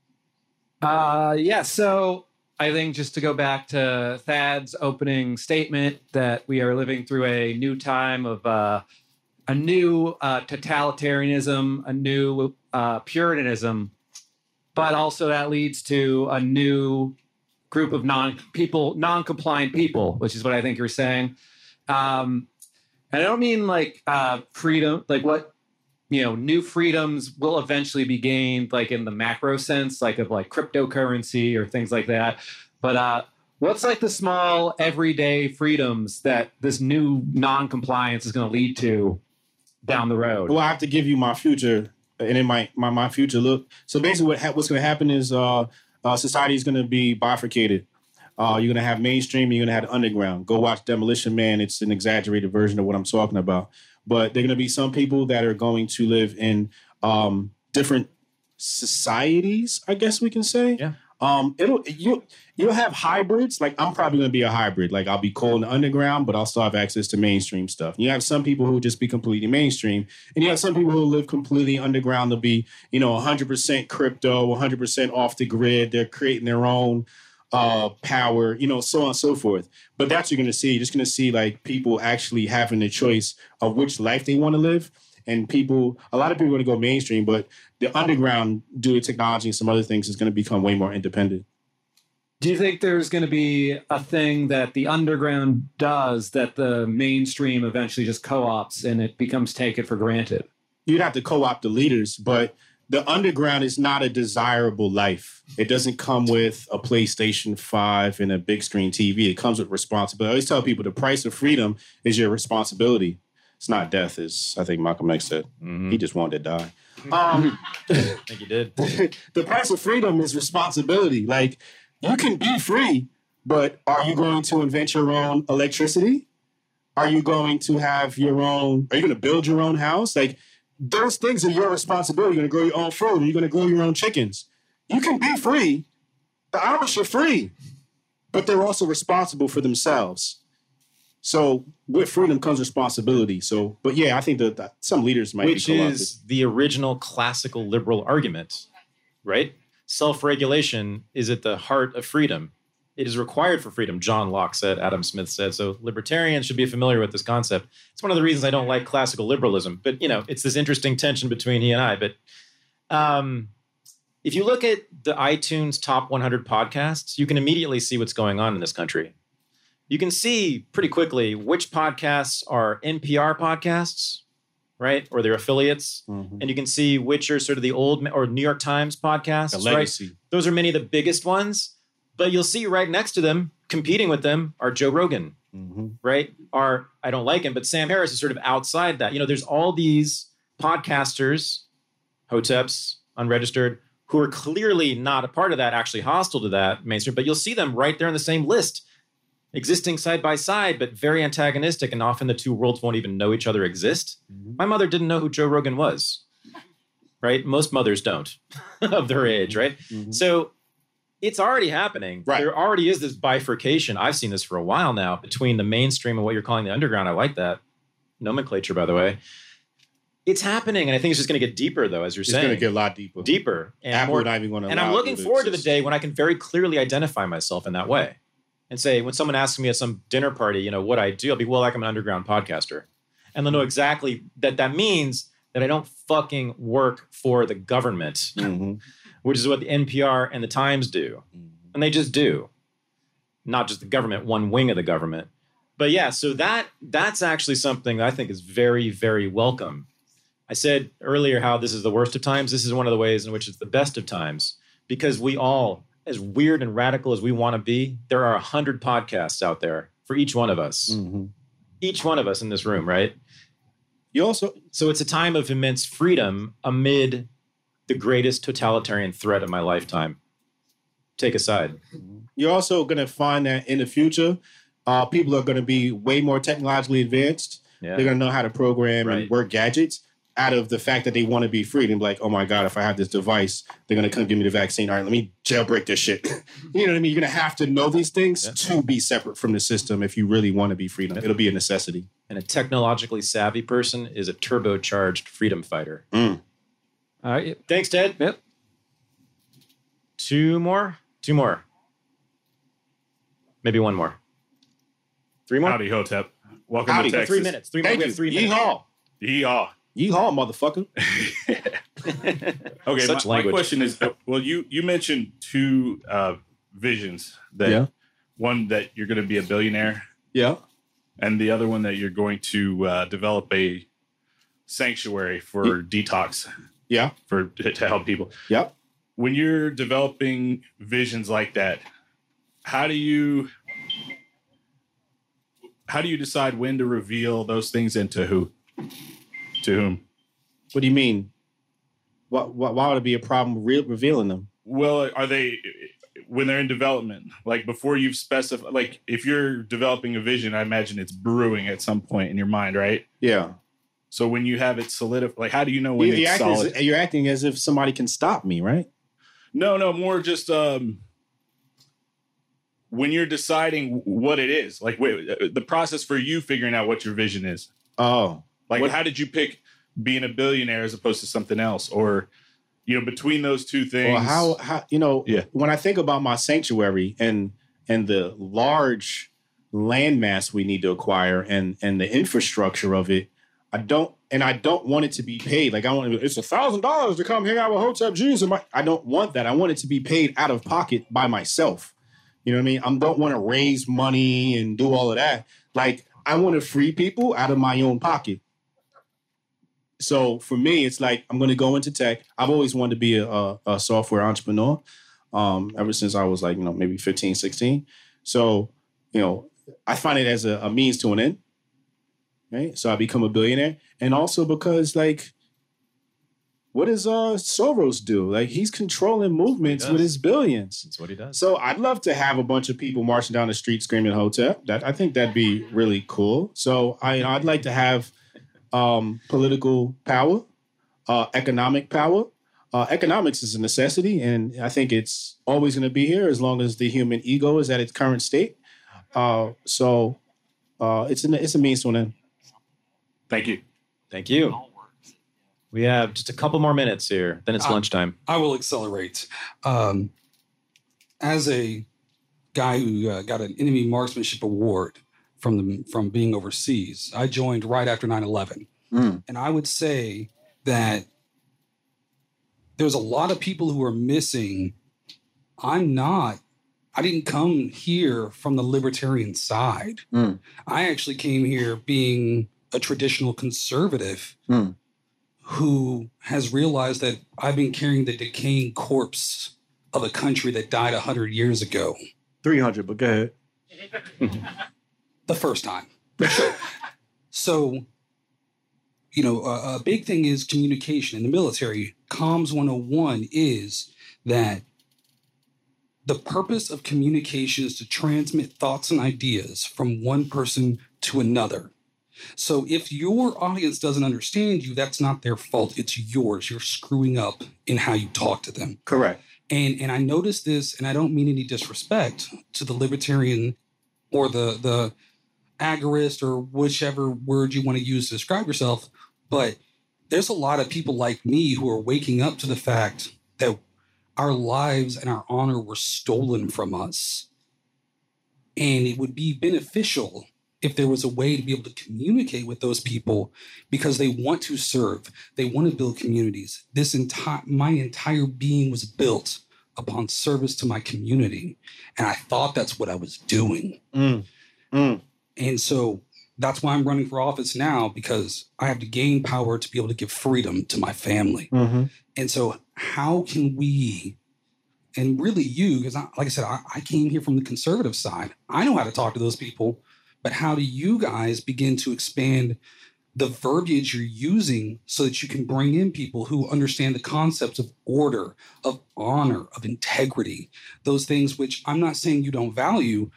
Uh, yeah, so I think just to go back to Thad's opening statement that we are living through a new time of uh, a new uh, totalitarianism, a new uh, Puritanism, but also that leads to a new group of non people, non-compliant people, which is what I think you're saying. Um, and I don't mean like uh, freedom, like what, you know, new freedoms will eventually be gained, like in the macro sense, like of like cryptocurrency or things like that. But uh, what's like the small everyday freedoms that this new non-compliance is going to lead to down the road? Well, I have to give you my future, and in my my, my future look. So basically, what ha- what's going to happen is uh, uh, society is going to be bifurcated. Uh, you're going to have mainstream, and you're going to have the underground. Go watch Demolition Man. It's an exaggerated version of what I'm talking about. But there are going to be some people that are going to live in um, different societies, I guess we can say. Yeah. Um, it'll you you'll have hybrids. Like I'm probably going to be a hybrid. Like I'll be cool in the underground, but I'll still have access to mainstream stuff. You have some people who just be completely mainstream, and you have some people who live completely underground. They'll be, you know, one hundred percent crypto, one hundred percent off the grid. They're creating their own uh, power, you know, so on and so forth. But that's what you're going to see. You're just going to see like people actually having the choice of which life they want to live. And people, a lot of people are going to go mainstream, but the underground, due to technology and some other things, is going to become way more independent. Do you think there's going to be a thing that the underground does that the mainstream eventually just co-ops and it becomes taken for granted? You'd have to co-opt the leaders, but the underground is not a desirable life. It doesn't come with a PlayStation five and a big screen T V. It comes with responsibility. I always tell people the price of freedom is your responsibility. It's not death, as I think Malcolm X said. Mm-hmm. He just wanted to die. Um, I think he did. The price of freedom is responsibility. Like, you can be free, but are you going to invent your own electricity? Are you going to have your own, are you going to build your own house? Like, those things are your responsibility. You're going to grow your own food. You're going to grow your own chickens. You can be free. The Amish are free, but they're also responsible for themselves. So with freedom comes responsibility. So, but yeah, I think that, that some leaders might Which be co-opted. is the original classical liberal argument, right? Self-regulation is at the heart of freedom. It is required for freedom, John Locke said, Adam Smith said. So libertarians should be familiar with this concept. It's one of the reasons I don't like classical liberalism. But, you know, it's this interesting tension between he and I. But um, if you look at the iTunes top one hundred podcasts, you can immediately see what's going on in this country. You can see pretty quickly which podcasts are N P R podcasts, right? Or their affiliates. Mm-hmm. And you can see which are sort of the old or New York Times podcasts. The legacy. Right? Those are many of the biggest ones. But you'll see right next to them, competing with them, are Joe Rogan, mm-hmm. right? Are, I don't like him, but Sam Harris is sort of outside that. You know, there's all these podcasters, hoteps, unregistered, who are clearly not a part of that, actually hostile to that mainstream. But you'll see them right there in the same list, existing side by side, but very antagonistic, and often the two worlds won't even know each other exist. Mm-hmm. My mother didn't know who Joe Rogan was, right? Most mothers don't of their age, right? Mm-hmm. So it's already happening. Right. There already is this bifurcation. I've seen this for a while now between the mainstream and what you're calling the underground. I like that nomenclature, by the way. It's happening, and I think it's just going to get deeper, though, as you're it's saying. It's going to get a lot deeper. Deeper. And Apple more, would not even want to And I'm looking forward to the day when I can very clearly identify myself in that way. And say, when someone asks me at some dinner party, you know, what I do, I'll be, well, like I'm an underground podcaster. And they'll know exactly that that means that I don't fucking work for the government, mm-hmm. which is what the N P R and the Times do. Mm-hmm. And they just do. Not just the government, one wing of the government. But yeah, so that that's actually something that I think is very, very welcome. I said earlier how this is the worst of times. This is one of the ways in which it's the best of times, because we all, as weird and radical as we want to be, there are a hundred podcasts out there for each one of us. Mm-hmm. Each one of us in this room, right? You also, so it's a time of immense freedom amid the greatest totalitarian threat of my lifetime. Take a side. You're also going to find that in the future, uh, people are going to be way more technologically advanced. Yeah. They're going to know how to program right. and work gadgets. out of the fact that they want to be free and be like, oh my God, if I have this device, they're going to come give me the vaccine. All right, let me jailbreak this shit. You know what I mean? You're going to have to know these things yeah. to be separate from the system if you really want to be freedom. It'll be a necessity. And a technologically savvy person is a turbocharged freedom fighter. Mm. All right. Thanks, Ted. Yep. Two more? Two more. Maybe one more. Three more? Howdy, Hotep. Welcome Howdy. to Texas. Three minutes. Three Thank more. We you. have three minutes. Yeehaw. Yeehaw. Yeehaw, motherfucker. Okay, Such my, my language. question is, uh, well, you you mentioned two uh, visions. That Yeah. One that you're going to be a billionaire, Yeah. and the other one that you're going to uh, develop a sanctuary for detox Yeah. for to help people. Yep. When you're developing visions like that, how do you how do you decide when to reveal those things and to who? To whom? What do you mean? Why, why, why would it be a problem re- revealing them? Well, are they when they're in development? Like before you've specified, like if you're developing a vision, I imagine it's brewing at some point in your mind, right? Yeah. So when you have it solidified, like how do you know when You, it's you're, acting solid? as, you're acting as if somebody can stop me, right? No, no, more just um, when you're deciding what it is, like wait, the process for you figuring out what your vision is. Oh. Like, What- how did you pick being a billionaire as opposed to something else? Or, you know, between those two things. Well, how, how you know, Yeah. when I think about my sanctuary and and the large landmass we need to acquire and and the infrastructure of it, I don't and I don't want it to be paid. Like I want it's a thousand dollars to come hang out with Hotep Genius. And my, I don't want that. I want it to be paid out of pocket by myself. You know what I mean? I don't want to raise money and do all of that. Like I want to free people out of my own pocket. So for me, it's like I'm going to go into tech. I've always wanted to be a, a, a software entrepreneur um, ever since I was like, you know, maybe fifteen, sixteen. So, you know, I find it as a, a means to an end. Right. So I become a billionaire. And also because like, what does uh, Soros do? Like he's controlling movements with his billions. That's what he does. So I'd love to have a bunch of people marching down the street screaming Hotep. That I think that'd be really cool. So I, you know, I'd like to have um, political power, uh, economic power. Uh, economics is a necessity, and I think it's always going to be here as long as the human ego is at its current state. Uh, so uh, it's an, it's a means to an end. Thank you. Thank you. We have just a couple more minutes here. Then it's Uh, lunchtime. I will accelerate. Um, as a guy who uh, got an enemy marksmanship award from the, from being overseas, I joined right after nine eleven. Mm. And I would say that there's a lot of people who are missing. I'm not, I didn't come here from the libertarian side. Mm. I actually came here being a traditional conservative Mm. who has realized that I've been carrying the decaying corpse of a country that died one hundred years ago. three hundred, but go ahead. The first time. So, you know, a, a big thing is communication in the military. Comms one oh one is that the purpose of communication is to transmit thoughts and ideas from one person to another. So if your audience doesn't understand you, that's not their fault. It's yours. You're screwing up in how you talk to them. Correct. And and I noticed this, and I don't mean any disrespect to the libertarian or the the agorist or whichever word you want to use to describe yourself, but there's a lot of people like me who are waking up to the fact that our lives and our honor were stolen from us. And it would be beneficial if there was a way to be able to communicate with those people because they want to serve, they want to build communities. This entire my entire being was built upon service to my community, and I thought that's what I was doing. Mm. Mm. And so that's why I'm running for office now, because I have to gain power to be able to give freedom to my family. Mm-hmm. And so how can we, and really you, because like I said, I, I came here from the conservative side. I know how to talk to those people. But how do you guys begin to expand the verbiage you're using so that you can bring in people who understand the concepts of order, of honor, of integrity, those things which I'm not saying you don't value,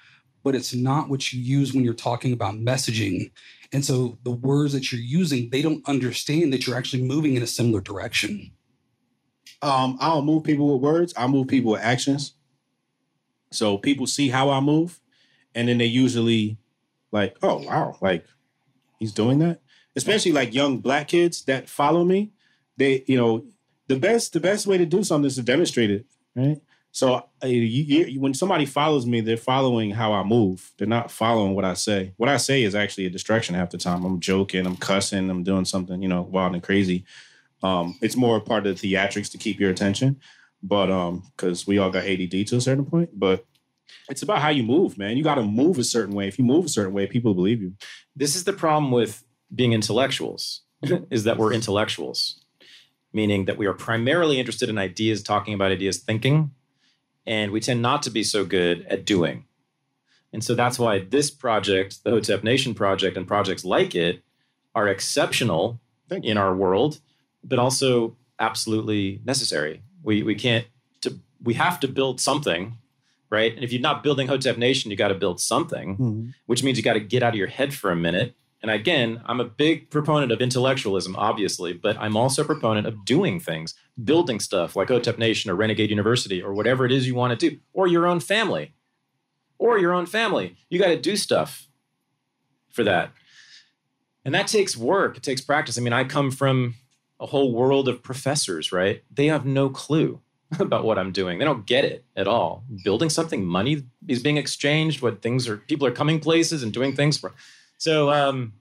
but it's not what you use when you're talking about messaging. And so the words that you're using, they don't understand that you're actually moving in a similar direction. Um, I don't move people with words. I move people with actions. So people see how I move, and then they usually like, oh, wow, like he's doing that. Especially like young black kids that follow me. They, you know, the best the best way to do something is to demonstrate it, right? So uh, you, you, when somebody follows me, they're following how I move. They're not following what I say. What I say is actually a distraction half the time. I'm joking, I'm cussing, I'm doing something, you know, wild and crazy. Um, it's more a part of the theatrics to keep your attention, but um, because we all got A D D to a certain point. But it's about how you move, man. You got to move a certain way. If you move a certain way, people believe you. This is the problem with being intellectuals, is that we're intellectuals, meaning that we are primarily interested in ideas, talking about ideas, thinking, and we tend not to be so good at doing. And so that's why this project, the Hotep Nation project, and projects like it are exceptional in our world, but also absolutely necessary. We we can't, to, we have to build something, right? And if you're not building Hotep Nation, you got to build something, mm-hmm. which means you got to get out of your head for a minute. And again, I'm a big proponent of intellectualism, obviously, but I'm also a proponent of doing things, building stuff like Hotep Nation or Renegade University or whatever it is you want to do, or your own family, or your own family. You got to do stuff for that. And that takes work. It takes practice. I mean, I come from a whole world of professors, right? They have no clue about what I'm doing. They don't get it at all. Building something, money is being exchanged, what things are, people are coming places and doing things for. So, um,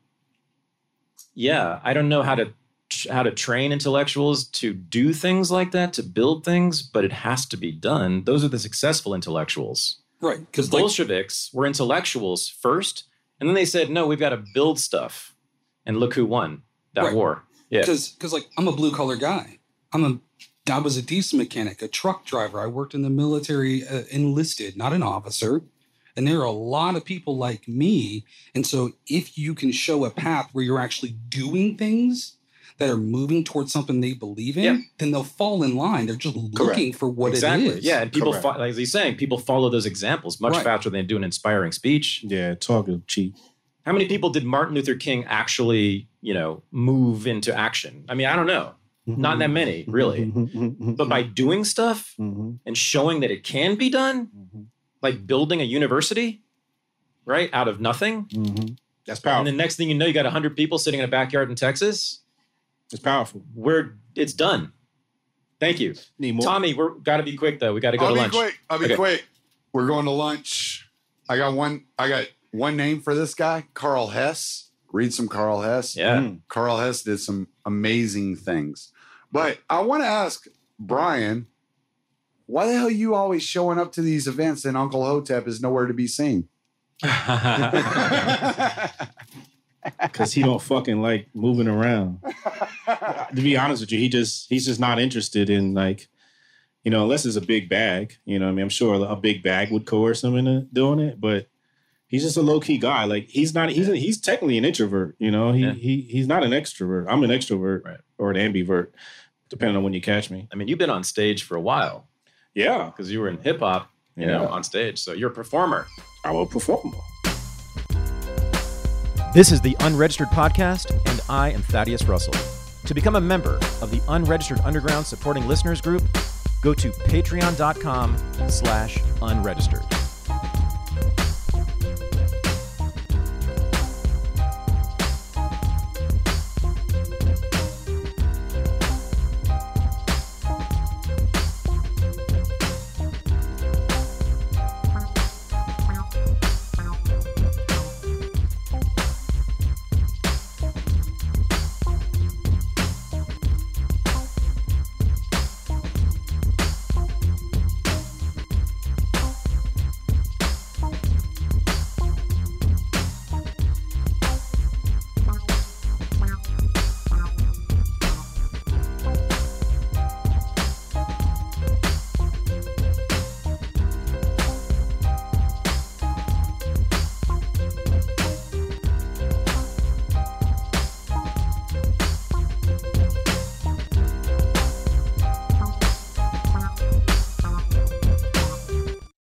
yeah, I don't know how to how to train intellectuals to do things like that, to build things, but it has to be done. Those are the successful intellectuals. Right. Because Bolsheviks like, were intellectuals first, and then they said, no, we've got to build stuff. And look who won that right. war. Yeah. Because, like, I'm a blue-collar guy. I'm a, I was a diesel mechanic, a truck driver. I worked in the military, uh, enlisted, not an officer. And there are a lot of people like me. And so if you can show a path where you're actually doing things that are moving towards something they believe in, yep. then they'll fall in line. They're just looking Correct. For what exactly. it is. Yeah, and people, fo- like he's saying, people follow those examples much right. faster than they do an inspiring speech. Yeah, talk is cheap. How many people did Martin Luther King actually, you know, move into action? I mean, I don't know. Mm-hmm. Not that many, really. Mm-hmm. But by doing stuff mm-hmm. and showing that it can be done, mm-hmm. like building a university, right, out of nothing. Mm-hmm. That's powerful. And the next thing you know, you got one hundred people sitting in a backyard in Texas. It's powerful. We're, it's done. Thank you. Need more? Tommy, we're got to be quick, though. We got to go I'll to be lunch. Quick. I'll be okay. quick. We're going to lunch. I got one. I got one name for this guy, Carl Hess. Read some Carl Hess. Yeah. Mm. Carl Hess did some amazing things. But I want to ask Brian, why the hell are you always showing up to these events and Uncle Hotep is nowhere to be seen? Because he don't fucking like moving around. To be honest with you, he just he's just not interested in, like, you know, unless it's a big bag. You know what I mean? I'm sure a big bag would coerce him into doing it, but he's just a low key guy. Like he's not he's a, he's technically an introvert. You know, he yeah. he he's not an extrovert. I'm an extrovert right. or an ambivert, depending on when you catch me. I mean, you've been on stage for a while. Yeah, because you were in hip hop, you yeah. know, on stage. So you're a performer. I'm a performer. This is the Unregistered Podcast, and I am Thaddeus Russell. To become a member of the Unregistered Underground Supporting Listeners group, go to patreon.com slash unregistered.